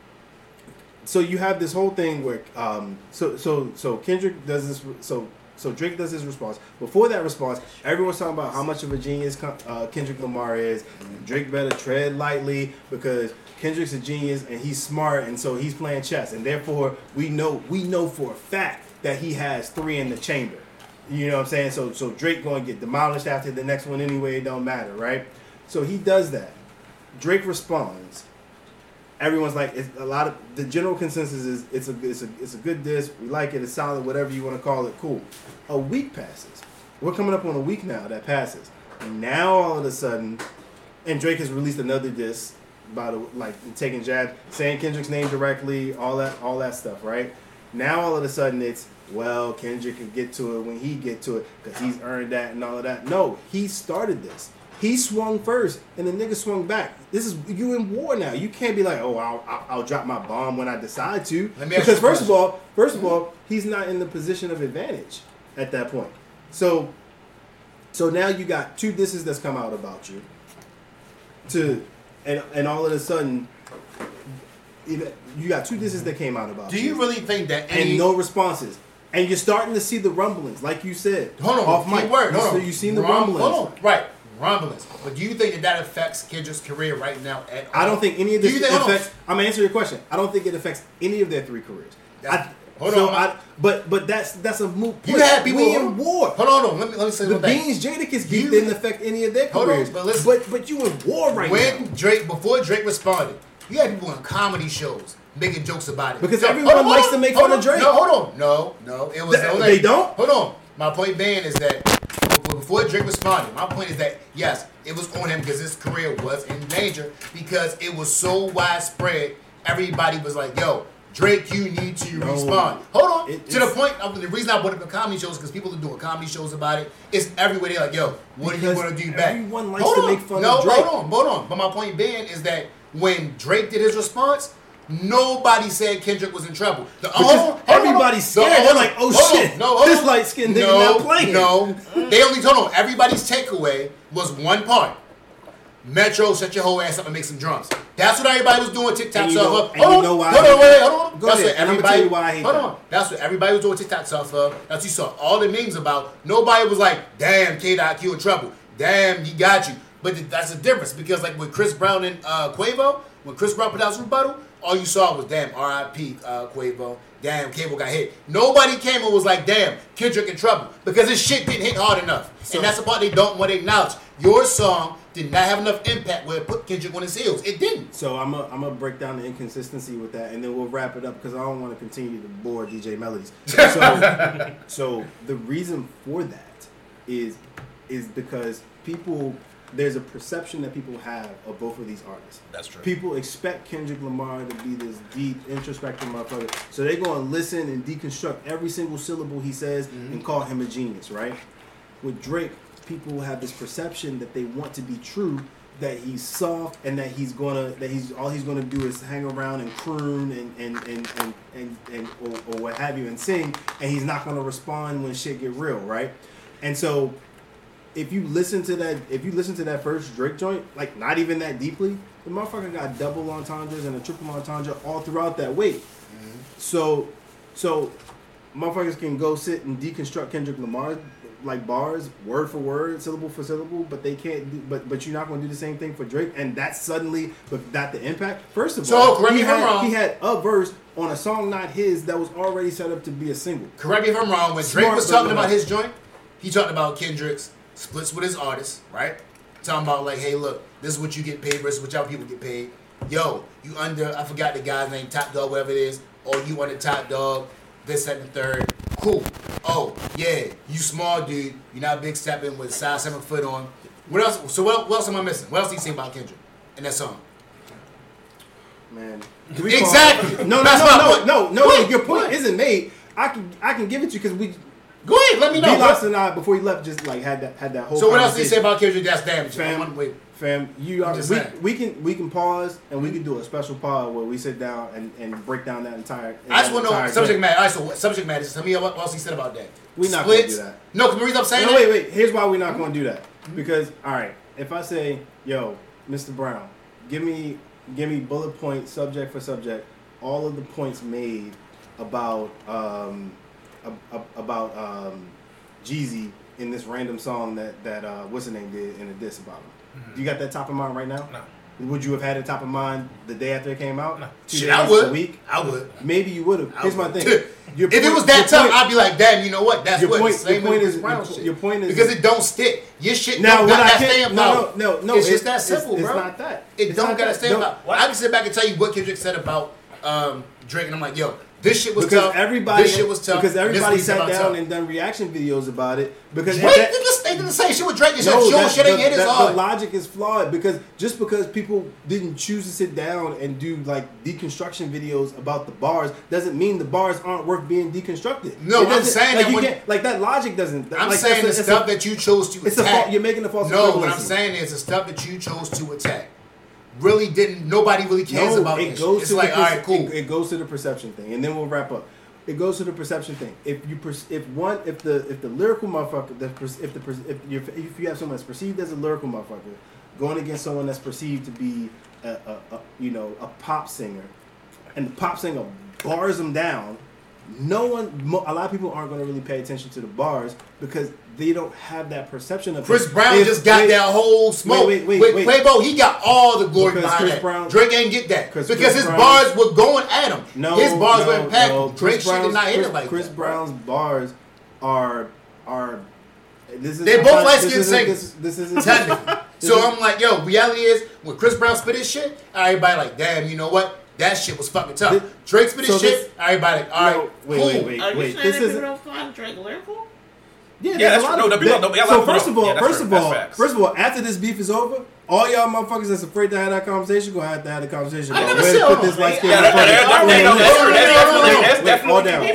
So you have this whole thing where so Kendrick does this so Drake does his response. Before that response, everyone's talking about how much of a genius Kendrick Lamar is. Drake better tread lightly because Kendrick's a genius and he's smart, and so he's playing chess, and therefore we know for a fact that he has 3 in the chamber. You know what I'm saying? So Drake going to get demolished after the next one anyway. It don't matter, right? So he does that. Drake responds. Everyone's like, it's a lot of the general consensus is it's a good diss. We like it. It's solid. Whatever you want to call it, cool. A week passes. We're coming up on a week now that passes. And now all of a sudden, and Drake has released another diss taking jab, saying Kendrick's name directly, all that stuff, right? Now all of a sudden it's Kendrick can get to it when he get to it because he's earned that and all of that. No, he started this. He swung first, and the nigga swung back. This is you in war now. You can't be like, oh, I'll drop my bomb when I decide to. Because first of all, he's not in the position of advantage at that point. So now you got 2 disses that's come out about you. And all of a sudden, you got 2 disses that came out about you. Do you really think that and no responses? And you're starting to see the rumblings, like you said. Hold on, off mic. So you've seen the rumblings. Hold on, right. Rumblings. But do you think that affects Kendrick's career right now at all? I don't think any of this affects. I'm gonna answer your question. I don't think it affects any of their 3 careers. But that's a moot point. You had people in war. Hold on. Let me say the Beans Jadakiss beef didn't affect any of their careers. Hold on, but listen. But you in war right now. Before Drake responded, you had people on comedy shows making jokes about it. Because everyone likes to make fun of Drake. No, hold on. No. It was they don't? Hold on. My point being is that before Drake responded, my point is that, yes, it was on him because his career was in danger because it was so widespread. Everybody was like, yo, Drake, you need to respond. Hold on. To the point of the reason I brought up the comedy shows because people are doing comedy shows about it. It's everywhere. They're like, yo, what do you want to do back? Everyone likes to make fun of Drake. Hold on. But my point being is that when Drake did his response, nobody said Kendrick was in trouble. Everybody's scared. They're like, oh shit, this light skinned nigga not playing. No, they only told him. Everybody's takeaway was one part. Metro, shut your whole ass up and make some drums. That's what everybody was doing. TikTok stuff. Hold on. Go ahead. I'm gonna tell you why I hate that. That's what everybody was doing. TikTok stuff. That's what you saw all the memes about. Nobody was like, damn, K.I.Q in trouble. Damn, he got you. But that's the difference because like with Chris Brown and Quavo, when Chris Brown put out his rebuttal, all you saw was, damn, R.I.P. Quavo. Damn, Cable got hit. Nobody came and was like, damn, Kendrick in trouble. Because his shit didn't hit hard enough. And that's the part they don't want to acknowledge. Your song did not have enough impact where it put Kendrick on his heels. It didn't. So I'm gonna break down the inconsistency with that, and then we'll wrap it up because I don't want to continue to bore DJ Melodies. So the reason for that is because there's a perception that people have of both of these artists. That's true. People expect Kendrick Lamar to be this deep, introspective motherfucker. So they're going to listen and deconstruct every single syllable he says and call him a genius, right? With Drake, people have this perception that they want to be true, that he's soft and that all he's gonna do is hang around and croon and or what have you and sing, and he's not gonna respond when shit get real, right? And so if you listen to that first Drake joint, like not even that deeply, the motherfucker got double entendres and a triple entendre all throughout that weight. So motherfuckers can go sit and deconstruct Kendrick Lamar like bars word for word, syllable for syllable, but they can't do, but you're not going to do the same thing for Drake, and that's suddenly without the impact. First of all, correct me if I'm wrong. He had a verse on a song not his that was already set up to be a single. Correct me if I'm wrong. When Drake was talking about his joint, he talked about Kendrick's splits with his artists, right? Talking about like, hey, look, this is what you get paid versus what y'all people get paid. Yo, you under, I forgot the guy's name, Top Dog, whatever it is, or you under Top Dog, this, that, and the third. Cool. Oh, yeah, you small dude, you're not big stepping with size 7 foot on. What else? So what else am I missing? What else do you say about Kendrick in that song? Man. Exactly. No. Your point isn't made. I can give it to you because we. Go ahead, let me know. V-Lox and I, before he left, just like had that whole. So what else do you say about Kendrick that's damaged? Fam, we can pause and we can do a special pod where we sit down and break down that entire. I just want to know subject matter. All right, so subject matter. Tell me what else he said about that. We're not going to do that. No, because the reason I'm saying that. Wait. Here's why we're not going to do that. Because all right, if I say, yo, Mr. Brown, give me bullet point, subject for subject, all of the points made about Jeezy in this random song that what's his name did in a diss about him. Mm-hmm. You got that top of mind right now? No. Would you have had it top of mind the day after it came out? No. 2 Shit, days, I would. a week? I would. Maybe you would have. Here's my thing. If it was that tough, I'd be like, damn, you know what? That's what the same way with Brown shit. Your point is because it don't stick. Your shit now, don't got that stamp out. No. It's just that simple, it's bro. It's not that. It don't got a stamp out. I can sit back and tell you what Kendrick said about Drake, and I'm like, yo, this shit was tough. This shit was tough. Because everybody sat down and done reaction videos about it. Because Drake did the same shit with Drake. Shit ain't hit as hard. The logic is flawed because just because people didn't choose to sit down and do like deconstruction videos about the bars doesn't mean the bars aren't worth being deconstructed. No, I'm saying like that you can't, like that logic doesn't. I'm like, saying the stuff that you chose to attack. You're making a false. No, what I'm saying is the stuff that you chose to attack. Really didn't. Nobody really cares about it. It's like, all right, cool. It goes to the perception thing, and then we'll wrap up. It goes to the perception thing. If the lyrical motherfucker, if you have someone that's perceived as a lyrical motherfucker going against someone that's perceived to be a pop singer, and the pop singer bars them down, a lot of people aren't going to really pay attention to the bars because they don't have that perception of Chris Brown just got that whole smoke. Wait. Quavo, he got all the glory behind that. Drake ain't get that because his bars were going at him. His bars were impactful. Drake shit did not hit it like that. Chris Brown's bars are. They both light skinned singers. This isn't technically. So I'm like, yo, reality is when Chris Brown spit his shit, everybody like, damn, you know what? That shit was fucking tough. Drake spit his shit, everybody like, all right, cool. Wait. Are you saying that people don't find Drake lyrical? Yeah, that's true. So first of all, after this beef is over, all y'all motherfuckers that's afraid to have that conversation gonna have to have the conversation. I never said put this light skin. All down.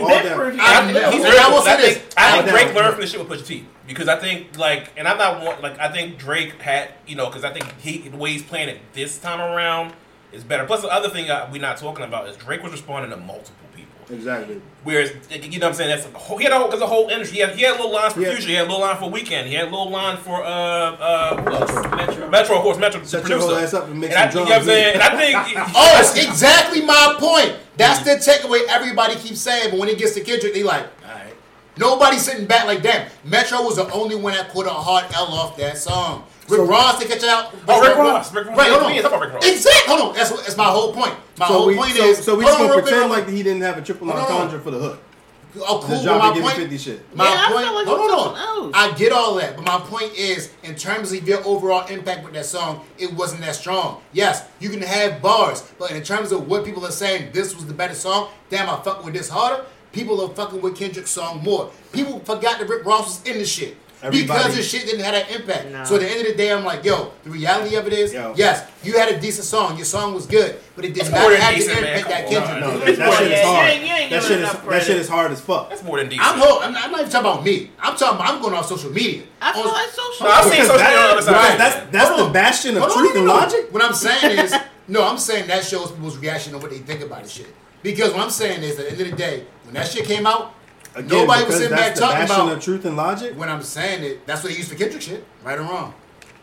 I think Drake learned from this shit with Pusha T because I think and I'm not I think Drake had because I think the way he's playing it this time around is better. Plus the other thing we're not talking about is Drake was responding to multiple people. Exactly. Whereas, you know what I'm saying? He had a whole industry. He had little lines for Future. He had a little line for Weekend. He had a little line for Metro, of course. Metro, the producer. Your ass up and make some drums. You know what I'm saying? And I think it's exactly my point. That's the takeaway everybody keeps saying. But when it gets to Kendrick, they like, all right. Nobody's sitting back like, damn. Metro was the only one that put a hard L off that song. Rick Ross to catch out. Rick Ross. Right, hold on. Exactly. Hold on. That's my whole point. My whole point is. So we just gonna pretend like he didn't have a triple entendre for the hook. Oh, cool. My point. 50 shit. My point. Hold on. I get all that, but my point is, in terms of your overall impact with that song, it wasn't that strong. Yes, you can have bars, but in terms of what people are saying, this was the better song. Damn, I fucking with this harder. People are fucking with Kendrick's song more. People forgot that Rick Ross was in the shit. Because his shit didn't have that impact. No. So at the end of the day, I'm like, yo, the reality of it is, yes, you had a decent song. Your song was good, but it did not have the impact that Kendrick. No, that shit is hard. That shit is hard as fuck. That's more than decent. I'm not even talking about me. I'm going off social media. I feel like social media. I've seen social media on the other side. That's the bastion of truth and logic. What I'm saying is, I'm saying that shows people's reaction on what they think about the shit. Because what I'm saying is, at the end of the day, when that shit came out, again, nobody was sitting back talking about of truth and logic. When I'm saying it, that's what they used for Kendrick shit, right or wrong.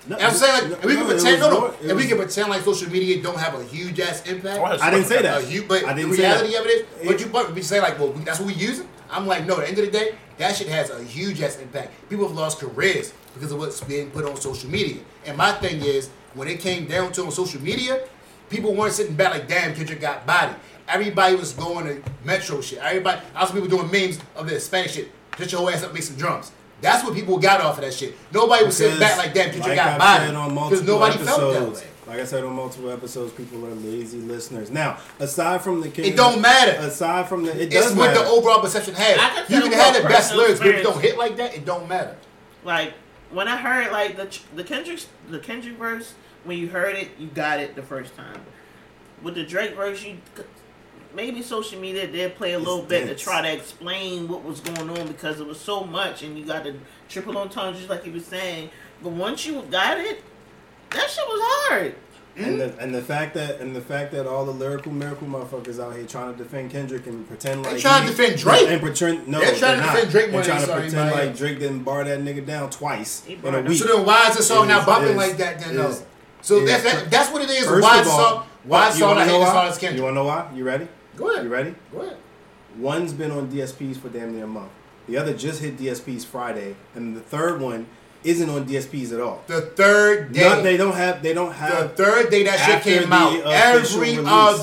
No, I'm saying like, if we can pretend, if we can pretend like social media don't have a huge ass impact. I didn't say that. But the reality of it is, but we say like, well, that's what we using. I'm like, no. At the end of the day, that shit has a huge ass impact. People have lost careers because of what's being put on social media. And my thing is, when it came down to on social media, people weren't sitting back like, damn, Kendrick got body. Everybody was going to Metro shit. Everybody, also people doing memes of the Spanish shit. Just your whole ass up, make some drums. That's what people got off of that shit. Nobody was sitting back like, damn, Kendrick got body. Because nobody felt that way. Like I said on multiple episodes, people are lazy listeners. Now, aside from the Kendrick, it don't matter. Aside from the, it does matter. It's what the overall perception has. You can have the best lyrics, but if it don't hit like that, it don't matter. Like when I heard like the Kendrick verse, when you heard it, you got it the first time. With the Drake verse, maybe social media did play a little bit to try to explain what was going on because it was so much, and you got the triple entendre just like he was saying. But once you got it, that shit was hard. And the fact that all the lyrical miracle motherfuckers out here trying to defend Kendrick and pretend like they're trying to defend Drake and pretend they're trying to defend Drake more than they're trying to pretend like Drake didn't bar that nigga down twice in a week. So then why is the song not bumping like that? Then no. So that's what it is. Why is the song? Why is the song not hitting as hard as Kendrick? You wanna know why? You ready? Go ahead. You ready? Go ahead. One's been on DSPs for damn near a month. The other just hit DSPs Friday, and the third one isn't on DSPs at all. The third day. No, they don't have. The third day that shit came out. Every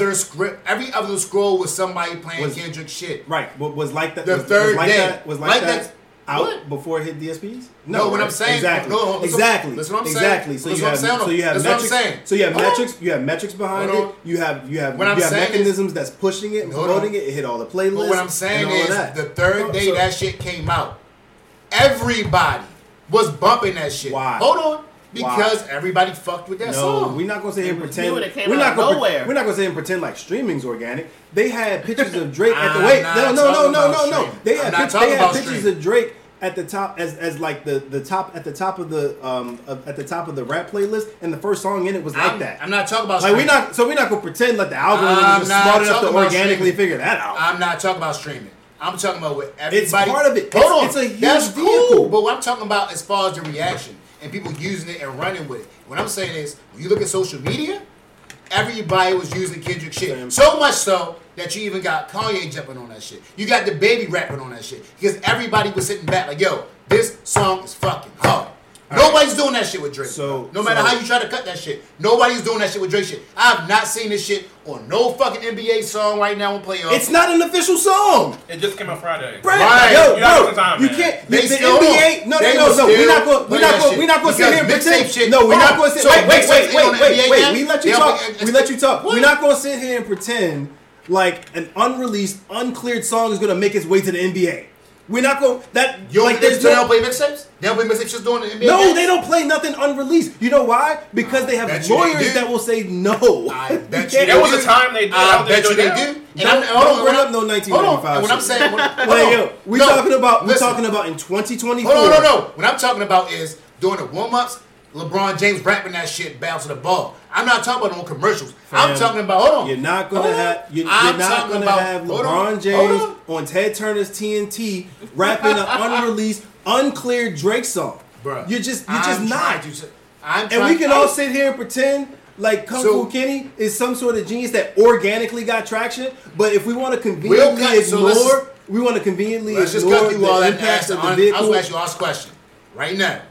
other scroll was somebody playing Kendrick shit. Right, but was like that. The third day was like that out before it hit DSPs. No, what I'm saying exactly. Exactly. That's what I'm saying. So you have metrics. So you have metrics. You have metrics behind it. You have mechanisms that's pushing it and promoting it. It hit all the playlists. But what I'm saying is, the third day that shit came out, everybody was bumping that shit. Why? Hold on. Because everybody fucked with that song. No, we're not gonna sit here and pretend. We're not gonna sit here and pretend like streaming's organic. They had pictures of Drake at the No. They had pictures of Drake at the top as like the top at the top of the rap playlist, and the first song in it was like that. I'm not talking about like streaming. We're not gonna pretend like the algorithm is smart enough to organically figure that out. I'm not talking about streaming. I'm talking about what everybody. It's part of it. Hold on. It's a huge That's vehicle. Cool. But what I'm talking about as far as the reaction and people using it and running with it. What I'm saying is, when you look at social media, everybody was using Kendrick shit. So much so that you even got Kanye jumping on that shit. You got the baby rapping on that shit. Because everybody was sitting back like, yo, this song is fucking hard. Nobody's doing that shit with Drake. No matter how you try to cut that shit, nobody's doing that shit with Drake shit. I have not seen this shit on no fucking NBA song right now on playoffs. It's not an official song. It just came out Friday. Right. Yo, you can't. The NBA. No. We're not going to sit here and pretend. No, we're not going to sit. Wait. We let you talk. We're not going to sit here and pretend like an unreleased, uncleared song is going to make its way to the NBA. We're not going that. They don't play mixtapes. They don't play mixtapes just doing the NBA. No, games? They don't play nothing unreleased. You know why? Because they have lawyers that will say no. I bet you there was a time they did. I bet you they do. Don't bring up no 1995. What I'm saying, we're talking about in 2024. Hold on, no. What I'm talking about is during the warm-ups, LeBron James rapping that shit, bouncing the ball. I'm not talking about no commercials. I'm talking about, hold on. You're not gonna have LeBron James on Ted Turner's TNT rapping an unreleased, uncleared Drake song. Bruh, you're just not. And we can all sit here and pretend like Kung Fu Kenny is some sort of genius that organically got traction. But if we want to conveniently ignore, let's just cut through all that and ask the vehicle. I was asking you all this question right now.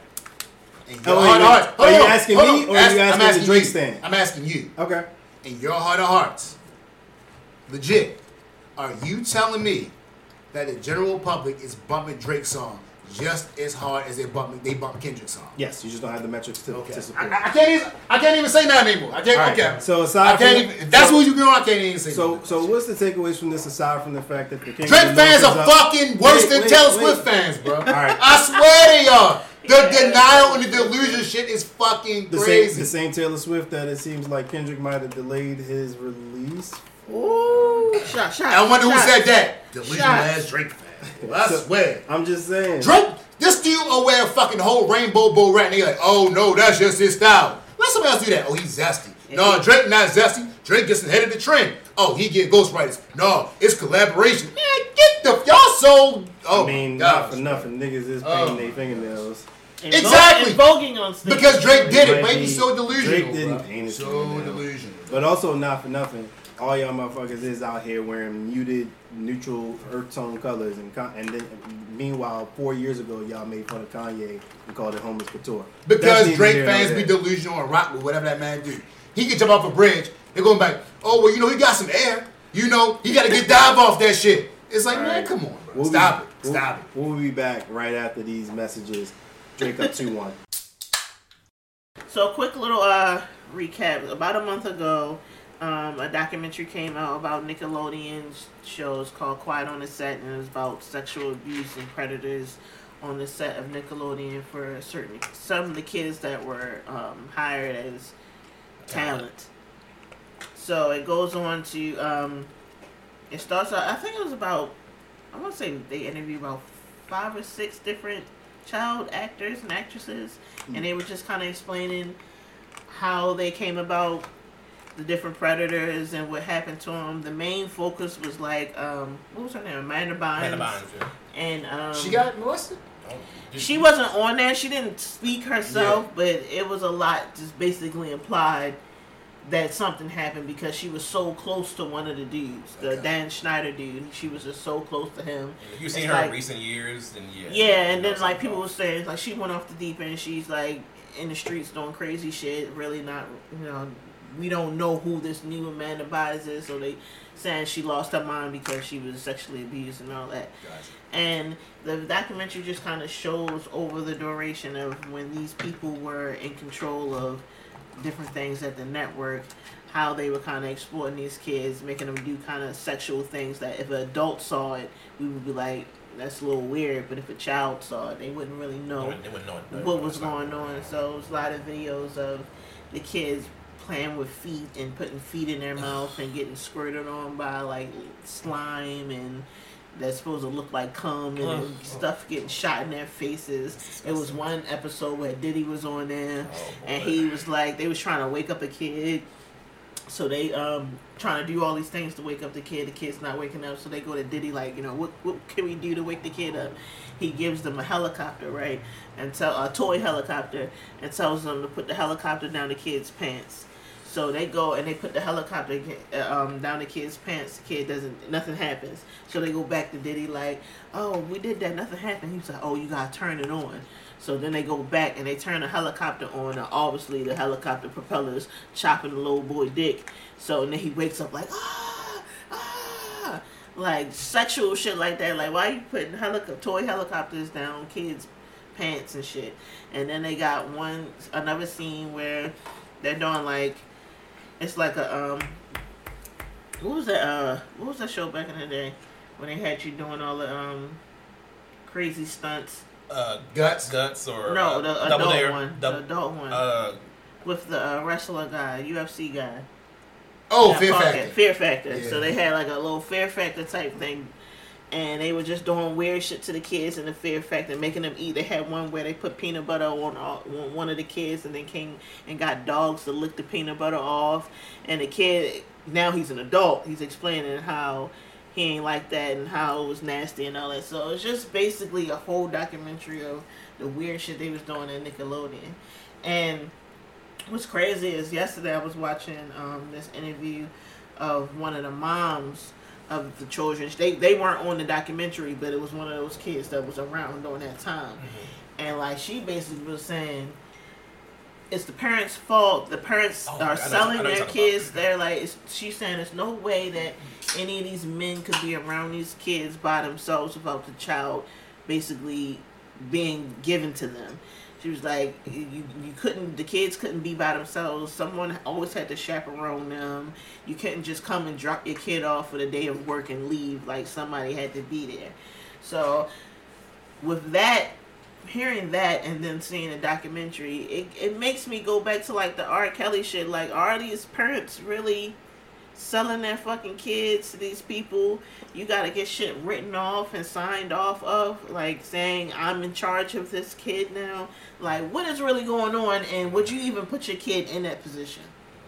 Are you asking me or are you asking the Drake stand? I'm asking you. Okay. In your heart of hearts, legit, are you telling me that the general public is bumping Drake's song just as hard as they bump Kendrick's song? Yes, you just don't have the metrics to support. I can't even say that anymore. I can't. Right. Okay. So aside that's what you doing. I can't even say. So what's the takeaways from this aside from the fact that the Drake fans are fucking worse than Taylor Swift fans, bro. All right. I swear they are. The denial and the delusion shit is fucking crazy. The same Taylor Swift that it seems like Kendrick might have delayed his release. Ooh, shot. I wonder who said that. Delusional ass Drake fan. Well, I swear. I'm just saying. Drake, this dude will wear a fucking whole rainbow bow rat and they like, oh no, that's just his style. Let somebody else do that. Oh, he's zesty. No, Drake not zesty. Drake gets ahead of the trend. Oh, he get ghostwriters. No, it's collaboration. Man, get the y'all so. Oh, I mean, not for nothing. Niggas is painting their fingernails. Exactly. Voguing on stage. Because Drake did it, but he was so delusional. Drake didn't paint it so delusional. But also, not for nothing, all y'all motherfuckers is out here wearing muted, neutral, earth tone colors, and then meanwhile, 4 years ago, y'all made fun of Kanye and called it homeless couture. Because Drake fans be delusional and rock with whatever that man do. He can jump off a bridge. They're going back. Oh well, he got some air. He got to get dive off that shit. It's like, man, come on, bro. Stop it. We'll be back right after these messages. Drake up 2-1. So, quick little recap. About a month ago, a documentary came out about Nickelodeon's shows called Quiet on the Set, and it was about sexual abuse and predators on the set of Nickelodeon for some of the kids that were hired as talent. So it goes on to it starts out. I think it was about, I want to say they interviewed about 5 or 6 different child actors and actresses, and they were just kind of explaining how they came about the different predators and what happened to them. The main focus was like, what was her name? Amanda Bynes. Yeah. And she got molested? She wasn't on there. She didn't speak herself, but it was a lot just basically implied that something happened because she was so close to one of the dudes, the Dan Schneider dude. She was just so close to him. If you've seen her in recent years, then yeah. Yeah, and then like people were saying like she went off the deep end. She's like in the streets doing crazy shit. Really not, we don't know who this new Amanda Bynes is, so they saying she lost her mind because she was sexually abused and all that. Gotcha. And the documentary just kind of shows over the duration of when these people were in control of different things at the network, how they were kind of exploiting these kids, making them do kind of sexual things that if an adult saw it, we would be like, that's a little weird, but if a child saw it, they wouldn't really know what was going on. So it was a lot of videos of the kids playing with feet and putting feet in their mouth and getting squirted on by like slime and that's supposed to look like cum and stuff getting shot in their faces. It was one episode where Diddy was on there and he was like, they was trying to wake up a kid. So they trying to do all these things to wake up the kid. The kid's not waking up, so they go to Diddy like, what can we do to wake the kid up? He gives them a helicopter, right, and a toy helicopter, and tells them to put the helicopter down the kid's pants. So they go and they put the helicopter down the kid's pants. The kid nothing happens. So they go back to Diddy like, oh, we did that, nothing happened. He was like, oh, you gotta turn it on. So then they go back and they turn the helicopter on, and obviously the helicopter propellers chopping the little boy dick. So and then he wakes up like, like sexual shit like that. Like, why are you putting toy helicopters down kids' pants and shit? And then they got another scene where they're doing like, it's like a what was that show back in the day when they had you doing all the crazy stunts? Guts or no, the adult one. The adult one. With the wrestler guy, UFC guy. Oh, Fear Factor. Fear Factor. Yeah. So they had like a little Fear Factor type thing. And they were just doing weird shit to the kids in the Fear Factor, making them eat. They had one where they put peanut butter on one of the kids and then came and got dogs to lick the peanut butter off. And the kid, now he's an adult, he's explaining how he ain't like that and how it was nasty and all that. So it's just basically a whole documentary of the weird shit they was doing at Nickelodeon. And what's crazy is yesterday I was watching this interview of one of the moms of the children. They weren't on the documentary, but it was one of those kids that was around during that time. Mm-hmm. And like she basically was saying it's the parents' fault. The parents are selling their kids. They're like, she's saying there's no way that any of these men could be around these kids by themselves without the child basically being given to them. She was like, the kids couldn't be by themselves. Someone always had to chaperone them. You couldn't just come and drop your kid off for the day of work and leave. Like, somebody had to be there. So, with that, hearing that and then seeing the documentary, it makes me go back to, like, the R. Kelly shit. Like, are these parents really selling their fucking kids to these people? You gotta get shit written off and signed off of, like saying I'm in charge of this kid now. Like, what is really going on, and would you even put your kid in that position?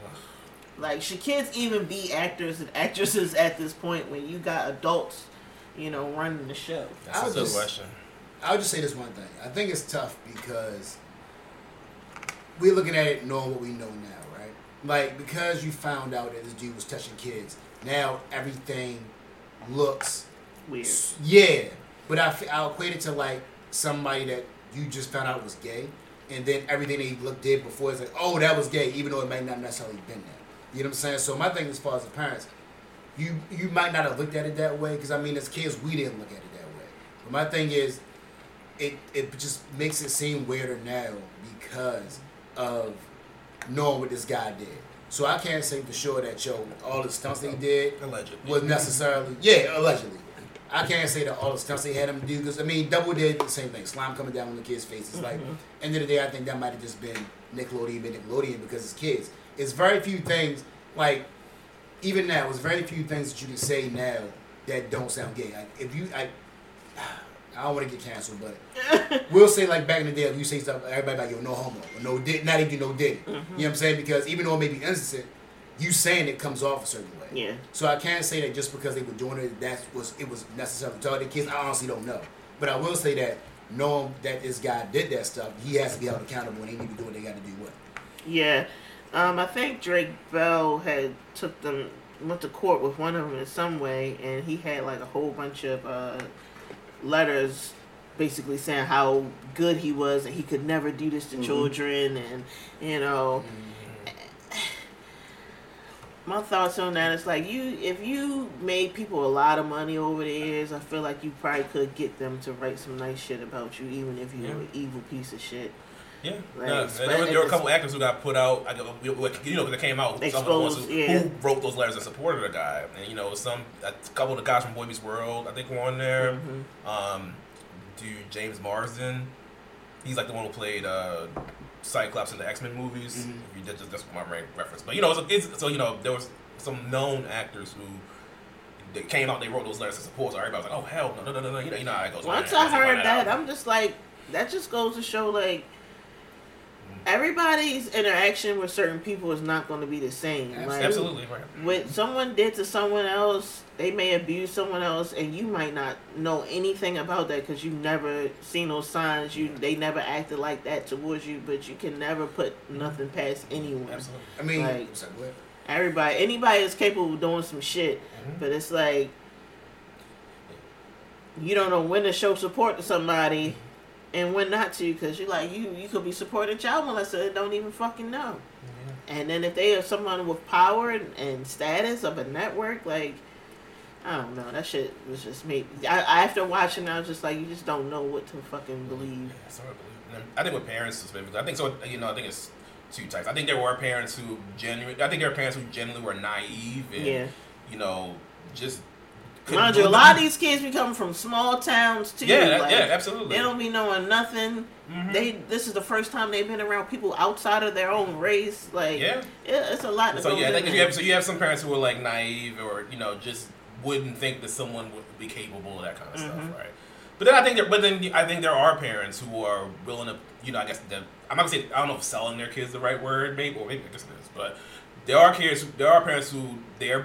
Like, should kids even be actors and actresses at this point when you got adults, running the show? That's a good question. I'll just say this one thing. I think it's tough because we're looking at it knowing what we know now, right? Like, because you found out that this dude was touching kids, now everything looks weird. Yeah, but I'll equate it to like somebody that you just found out was gay, and then everything they did before is like, oh, that was gay, even though it might not necessarily been that. You know what I'm saying? So my thing as far as the parents, you might not have looked at it that way, because I mean, as kids, we didn't look at it that way. But my thing is, it just makes it seem weirder now because of knowing what this guy did. So I can't say for sure that all the stunts they did was necessarily allegedly. I can't say that all the stunts they had him do, because I mean, Double did the same thing. Slime coming down on the kids' faces. Like, end of the day, I think that might have just been Nickelodeon because it's kids. It's very few things, like, even now, it's very few things that you can say now that don't sound gay. Like, I don't want to get canceled, but we'll say, like, back in the day, if you say stuff, everybody like, yo, no homo, or no dick, not even no dick. You know what I'm saying? Because even though it may be innocent, you saying it comes off a certain way. Yeah. So I can't say that just because they were doing it, it was necessarily targeted kids. I honestly don't know. But I will say that knowing that this guy did that stuff, he has to be held accountable, and they need to do what they got to do with. Yeah. I think Drake Bell went to court with one of them in some way, and he had like a whole bunch of letters basically saying how good he was and he could never do this to children, and you know. My thoughts on that is like, if you made people a lot of money over the years, I feel like you probably could get them to write some nice shit about you, even if you were an evil piece of shit. Yeah, like, there were a couple actors who got put out. Because they came out. Exposed, who wrote those letters and supported the guy, and a couple of the guys from Boy Meets World, I think, were on there. Dude, James Marsden, he's like the one who played Cyclops in the X-Men movies. If you did that's my main reference, but there was some known actors who they came out. They wrote those letters of support. So everybody was like, "Oh hell no!" You know how it goes. Once I heard that, I'm just like, that just goes to show like everybody's interaction with certain people is not going to be the same. Absolutely right. What someone did to someone else, they may abuse someone else, and you might not know anything about that because you've never seen those signs. They never acted like that towards you, but you can never put nothing past anyone. Absolutely. I mean, like, anybody is capable of doing some shit, but it's like you don't know when to show support to somebody and when not to, because you're like, you could be supporting child molester and don't even fucking know. And then if they are someone with power and status of a network, like, I don't know, that shit was just me. After watching, I was just like, you just don't know what to fucking believe. Yeah, it's hard to believe. I think with parents specifically, I think so. I think it's two types. I think there were parents who genuinely were naive and just. Mind you, a lot of these kids be coming from small towns too. Yeah, absolutely. They don't be knowing nothing. This is the first time they've been around people outside of their own race. Like, it's a lot. So I think you have some parents who are like naive or just wouldn't think that someone would be capable of that kind of stuff, right? But then I think there are parents who are willing to, I guess I'm not gonna say, I don't know if selling their kids the right word, maybe it is, but there are parents who their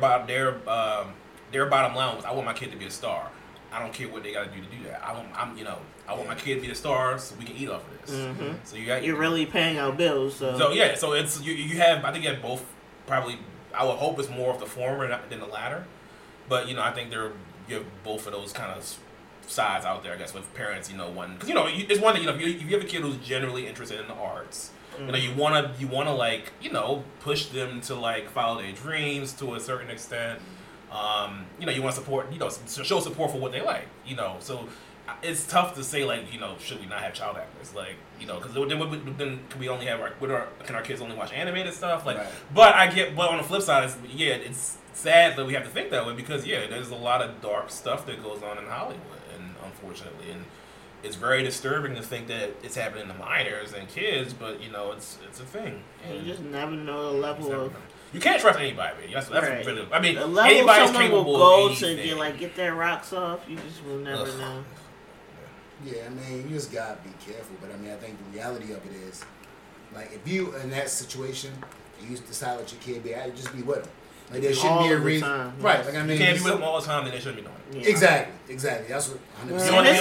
bottom line was, I want my kid to be a star. I don't care what they got to do that. I want my kid to be a star so we can eat off of this. So you're really paying our bills. So it's you have, I think you have both. Probably, I would hope it's more of the former than the latter. But I think you have both of those kind of sides out there. I guess with parents, one, because it's one that if you have a kid who's generally interested in the arts. You wanna like push them to like follow their dreams to a certain extent. You want to support, show support for what they like, so it's tough to say, like, should we not have child actors, like, because then can we only have can our kids only watch animated stuff, like, right. But on the flip side, it's sad that we have to think that way, because there's a lot of dark stuff that goes on in Hollywood, and unfortunately, and it's very disturbing to think that it's happening to minors and kids, but it's a thing. You just never know the level of. You can't trust anybody. That's right. Really, I mean, the level anybody's someone capable will go of anything. to get their rocks off. You just will never know. Yeah, I mean, you just gotta be careful. But I mean, I think the reality of it is, like, if you in that situation, you decide what your kid be, just be with them. Like there shouldn't be a reason. Right. Like I mean, you can't be with them all the time, then they shouldn't be doing it. Yeah. Exactly. That's what. 100%.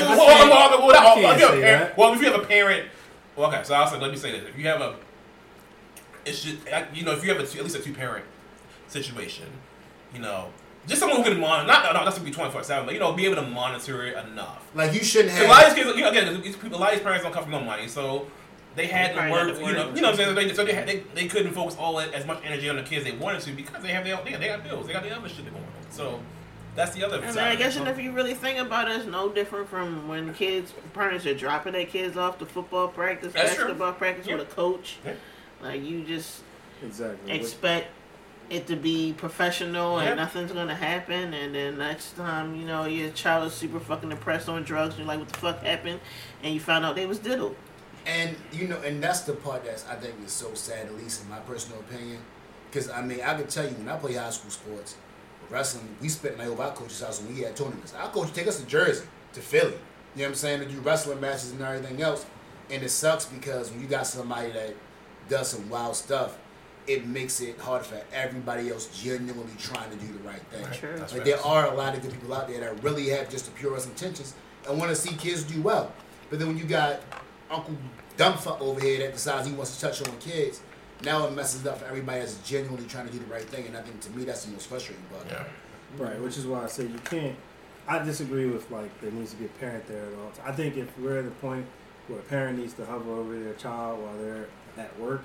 Well, if you have a parent, okay. So I'll say, let me say this: if you have a, it should, if you have at least a 2-parent situation, just someone who can monitor. Not that's gonna be 24/7, but be able to monitor it enough. Like you shouldn't have. A lot of these kids, again, a lot of these parents don't come from no money, so. They had to work, what I'm saying. So they couldn't focus as much energy on the kids they wanted to because they got bills, they got the other shit going on. So that's the other side. I guess, and if you really think about it, it's no different from when parents are dropping their kids off to football practice, basketball practice with a coach. Yeah. Like you just expect it to be professional and nothing's gonna happen, and then next time your child is super fucking depressed on drugs, and you're like, what the fuck happened? And you found out they was diddled. And and that's the part that I think is so sad, at least in my personal opinion. Because I mean, I could tell you when I play high school sports, wrestling, we spent the night over our coach's house when we had tournaments. Our coach would take us to Jersey, to Philly. You know what I'm saying? To do wrestling matches and everything else. And it sucks because when you got somebody that does some wild stuff, it makes it hard for everybody else genuinely trying to do the right thing. Sure. Like there are a lot of good people out there that really have just the purest intentions and want to see kids do well. But then when you got Uncle Dumbfuck over here that decides he wants to touch on kids, now it messes up for everybody that's genuinely trying to do the right thing, and I think to me that's the most frustrating part. Yeah. Right, which is why I say you can't. I disagree with there needs to be a parent there at all. I think if we're at a point where a parent needs to hover over their child while they're at work,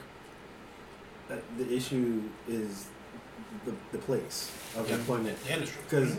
the issue is the place of employment. The industry. Because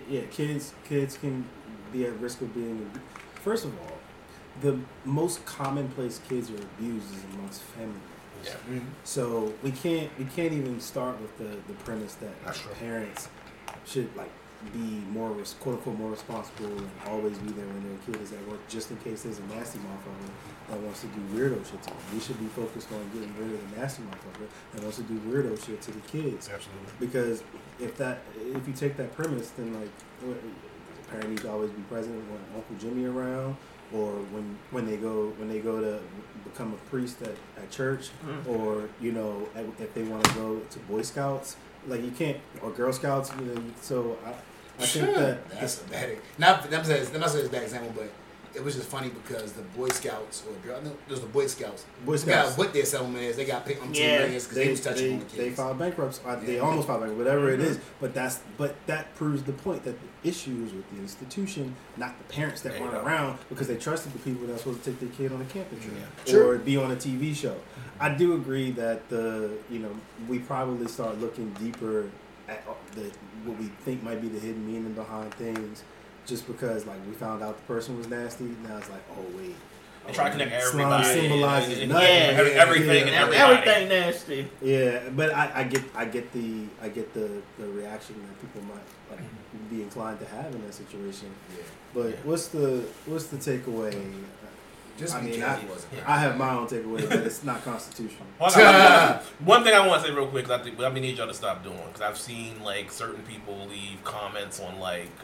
kids can be at risk of being. First of all, the most commonplace kids are abused is amongst family members. Yeah. Mm-hmm. So we can't even start with the premise that parents should be more quote unquote more responsible and always be there when their kid is at work, just in case there's a nasty motherfucker that wants to do weirdo shit to them. We should be focused on getting rid of the nasty motherfucker that wants to do weirdo shit to the kids. Absolutely. Because if you take that premise, then the parent needs to always be present when Uncle Jimmy around. Or when they go to become a priest at church, or if they want to go to Boy Scouts, you can't, or Girl Scouts, So I think that's a bad. Not saying it's a bad example, but it was just funny because the Boy Scouts there's the Boy Scouts. Got what their settlement is. They got paid on $10 million because they was touching on the kids. They filed bankruptcy. They almost filed bankruptcy, whatever it is. But that proves the point that the issue is with the institution, not the parents that weren't around because they trusted the people that were supposed to take their kid on a camping trip or be on a TV show. I do agree that we probably start looking deeper at what we think might be the hidden meaning behind things. Just because we found out the person was nasty, now it's oh wait. They try to connect everybody. Symbolizes everything and everybody. Everything nasty. Yeah, but I get the reaction that people might be inclined to have in that situation. Yeah. But what's the takeaway? Just I have my own takeaway, but it's not constitutional. One thing I want to say real quick, because I need y'all to stop doing, because I've seen certain people leave comments on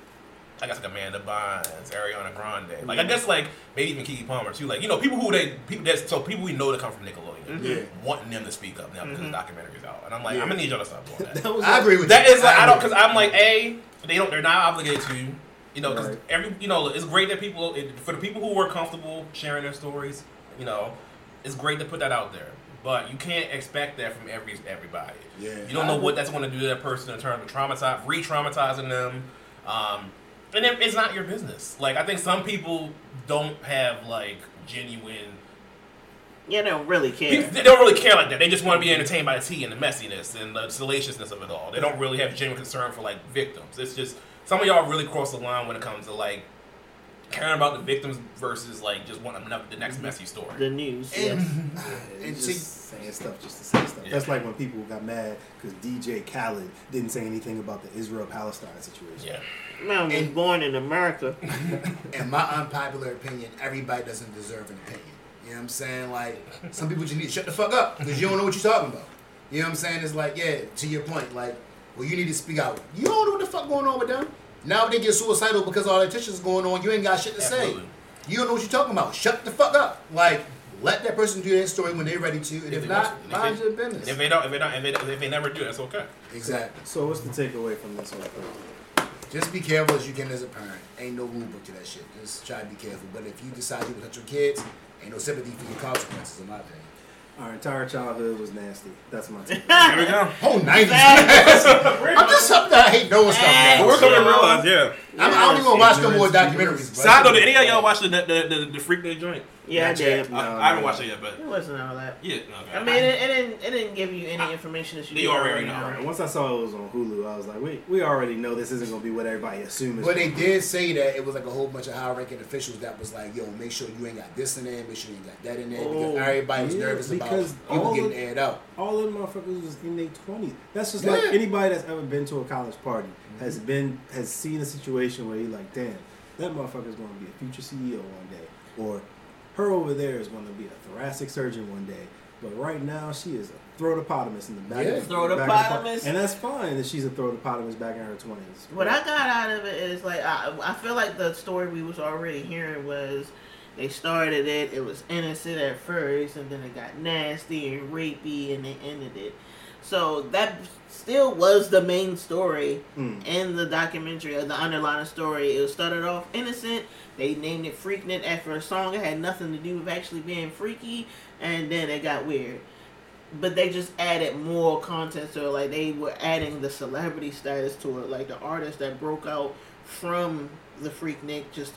I guess Amanda Bynes, Ariana Grande, I guess maybe even Keke Palmer too. People we know that come from Nickelodeon, wanting them to speak up now because the documentary's out, and I'm I'm gonna need y'all to stop doing that. I agree with that. You. Is I don't because I'm they're not obligated to. Because it's great that for the people who are comfortable sharing their stories, it's great to put that out there. But you can't expect that from everybody. Yeah. You don't know what that's going to do to that person in terms of re-traumatizing them. And it's not your business. I think some people don't have genuine. Yeah, they don't really care. They don't really care like that. They just want to be entertained by the tea and the messiness and the salaciousness of it all. They don't really have genuine concern for victims. It's just some of y'all really cross the line when it comes to caring about the victims versus just wanting the next messy story. The news. And just saying stuff just to say stuff. Yeah. That's like when people got mad because DJ Khaled didn't say anything about the Israel-Palestine situation. Yeah. Man was born in America. In my unpopular opinion, everybody doesn't deserve an opinion. You know what I'm saying? Some people just need to shut the fuck up because you don't know what you're talking about. You know what I'm saying? It's to your point, well, you need to speak out. You don't know what the fuck going on with them. Now they get suicidal because all the attention's going on. You ain't got shit to say. You don't know what you're talking about. Shut the fuck up. let that person do their story when they're ready to, and if not, mind your business. If they never do, that's okay. Exactly. So what's the takeaway from this whole thing? Just be careful as you can as a parent. Ain't no rule book to that shit. Just try to be careful. But if you decide you will touch your kids, ain't no sympathy for your consequences, in my opinion. Our entire childhood was nasty. That's my take. Here we go. Whole 90s. I'm just something that I hate knowing stuff now. We're coming to realize, yeah. I don't even want to watch no more documentaries. Side note, did any of y'all watch the Freaknik joint? Yeah, I did. I haven't watched it yet, but it wasn't all that. Yeah, no. Okay. I mean, it didn't give you any information that you already know. Right. Once I saw it was on Hulu, I was like, we already know this isn't going to be what everybody assumes. But they did say that it was like a whole bunch of high-ranking officials that was like, yo, make sure you ain't got this in there, make sure you ain't got that in there, because everybody was nervous about people getting aired out. All of them motherfuckers was in their 20s. That's just like anybody that's ever been to a college party has seen a situation where you're like, damn, that motherfucker's going to be a future CEO one day, or her over there is going to be a thoracic surgeon one day. But right now, she is a throatopotamus in the back. Throatopotamus. And that's fine that she's a throatopotamus back in her 20s. What I got out of it is, like, I feel like the story we was already hearing was they started it, it was innocent at first, and then it got nasty and rapey, and they ended it. So that still was the main story in the documentary, or the underlying story. It started off innocent. They named it Freaknik after a song. It had nothing to do with actually being freaky, and then it got weird. But they just added more content to it. Like, they were adding the celebrity status to it. Like, the artists that broke out from the Freaknik, just,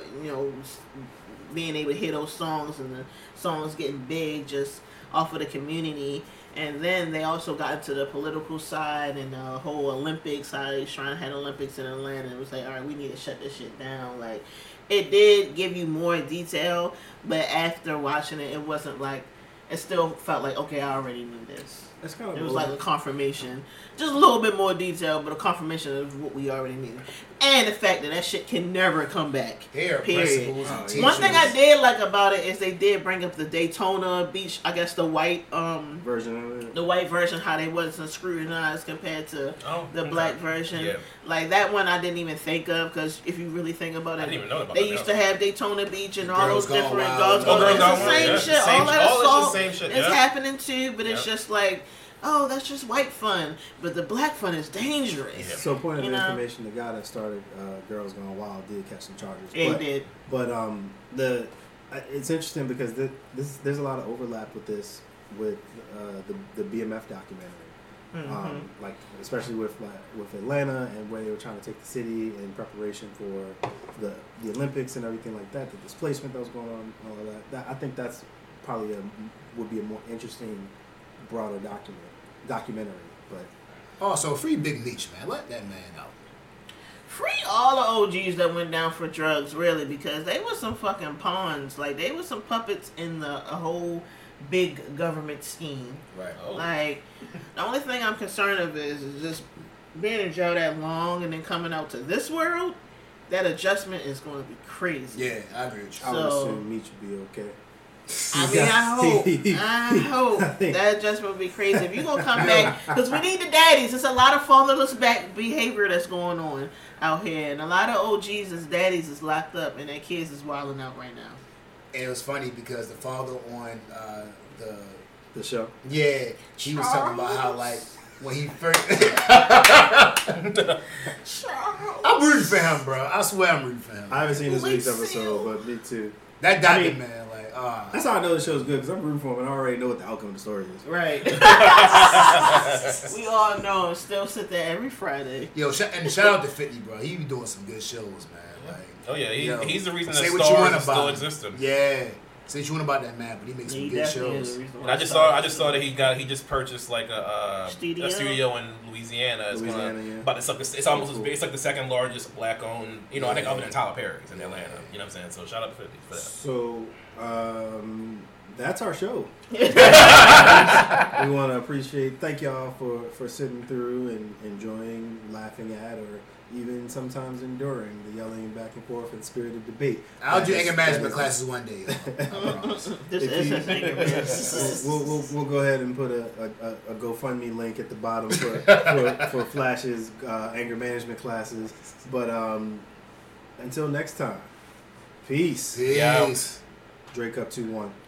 being able to hear those songs, and the songs getting big just off of the community. And then they also got into the political side and the whole Olympics, how they trying to have Olympics in Atlanta. It was like, all right, we need to shut this shit down. Like, it did give you more detail, but after watching it, it wasn't like, it still felt like, okay, I already knew this. That's kind of it was like a confirmation. Just a little bit more detail, but a confirmation of what we already knew. And the fact that shit can never come back. Period. One thing I did like about it is they did bring up the Daytona Beach, I guess the white version of it. The white version, how they wasn't scrutinized compared to the black version. Yeah. Like, that one I didn't even think of, because if you really think about it, I didn't even know about they used to have Daytona Beach and all those different girls. It's the same shit. All that assault is happening too, but it's just like, oh, that's just white fun, but the black fun is dangerous. Yeah. So, point of information: the guy that started Girls Gone Wild did catch some charges. Yeah, he did. But it's interesting because there's a lot of overlap with this with the BMF documentary, like especially with Atlanta and where they were trying to take the city in preparation for the Olympics and everything like that. The displacement that was going on, all of that. I think that's probably would be a more interesting, broader documentary. But so free Big Meech, man. Let that man out. Free all the OGs that went down for drugs, really, because they were some fucking pawns. Like, they were some puppets in a whole big government scheme. Right. Like, the only thing I'm concerned of is just being in jail that long and then coming out to this world. That adjustment is going to be crazy. Yeah, I agree with you. I would assume Meech would be okay. I mean, I hope that adjustment would be crazy. If you're going to come back, because we need the daddies. There's a lot of fatherless back behavior that's going on out here. And a lot of OGs as daddies is locked up and their kids is wilding out right now. And it was funny because the father on the show, he was talking about how, like, when he first... I'm rooting for him, bro. I swear I'm rooting for him. I haven't seen this week's episode, but me too. That document, man, like, that's how I know the show's good, because I'm rooting for him and I already know what the outcome of the story is. Right. We all know and still sit there every Friday. Yo, and shout out to 50, bro. He be doing some good shows, man. Like, oh yeah, he's the reason that say Stars is still existing. Yeah. Say what you want about that man, but he makes some good shows. And I just saw that he just purchased like a studio in Louisiana. It's almost as big. It's like the second largest black owned. I think other than Tyler Perry's in Atlanta. You know what I'm saying? So shout out to 50 for that. So that's our show. We want to thank y'all for sitting through and enjoying, laughing at, or even sometimes enduring the yelling back and forth and spirited debate. I'll do anger management classes one day. This is anger management. We'll go ahead and put a GoFundMe link at the bottom for Flash's anger management classes. But until next time, peace. Peace. Drake up 2-1.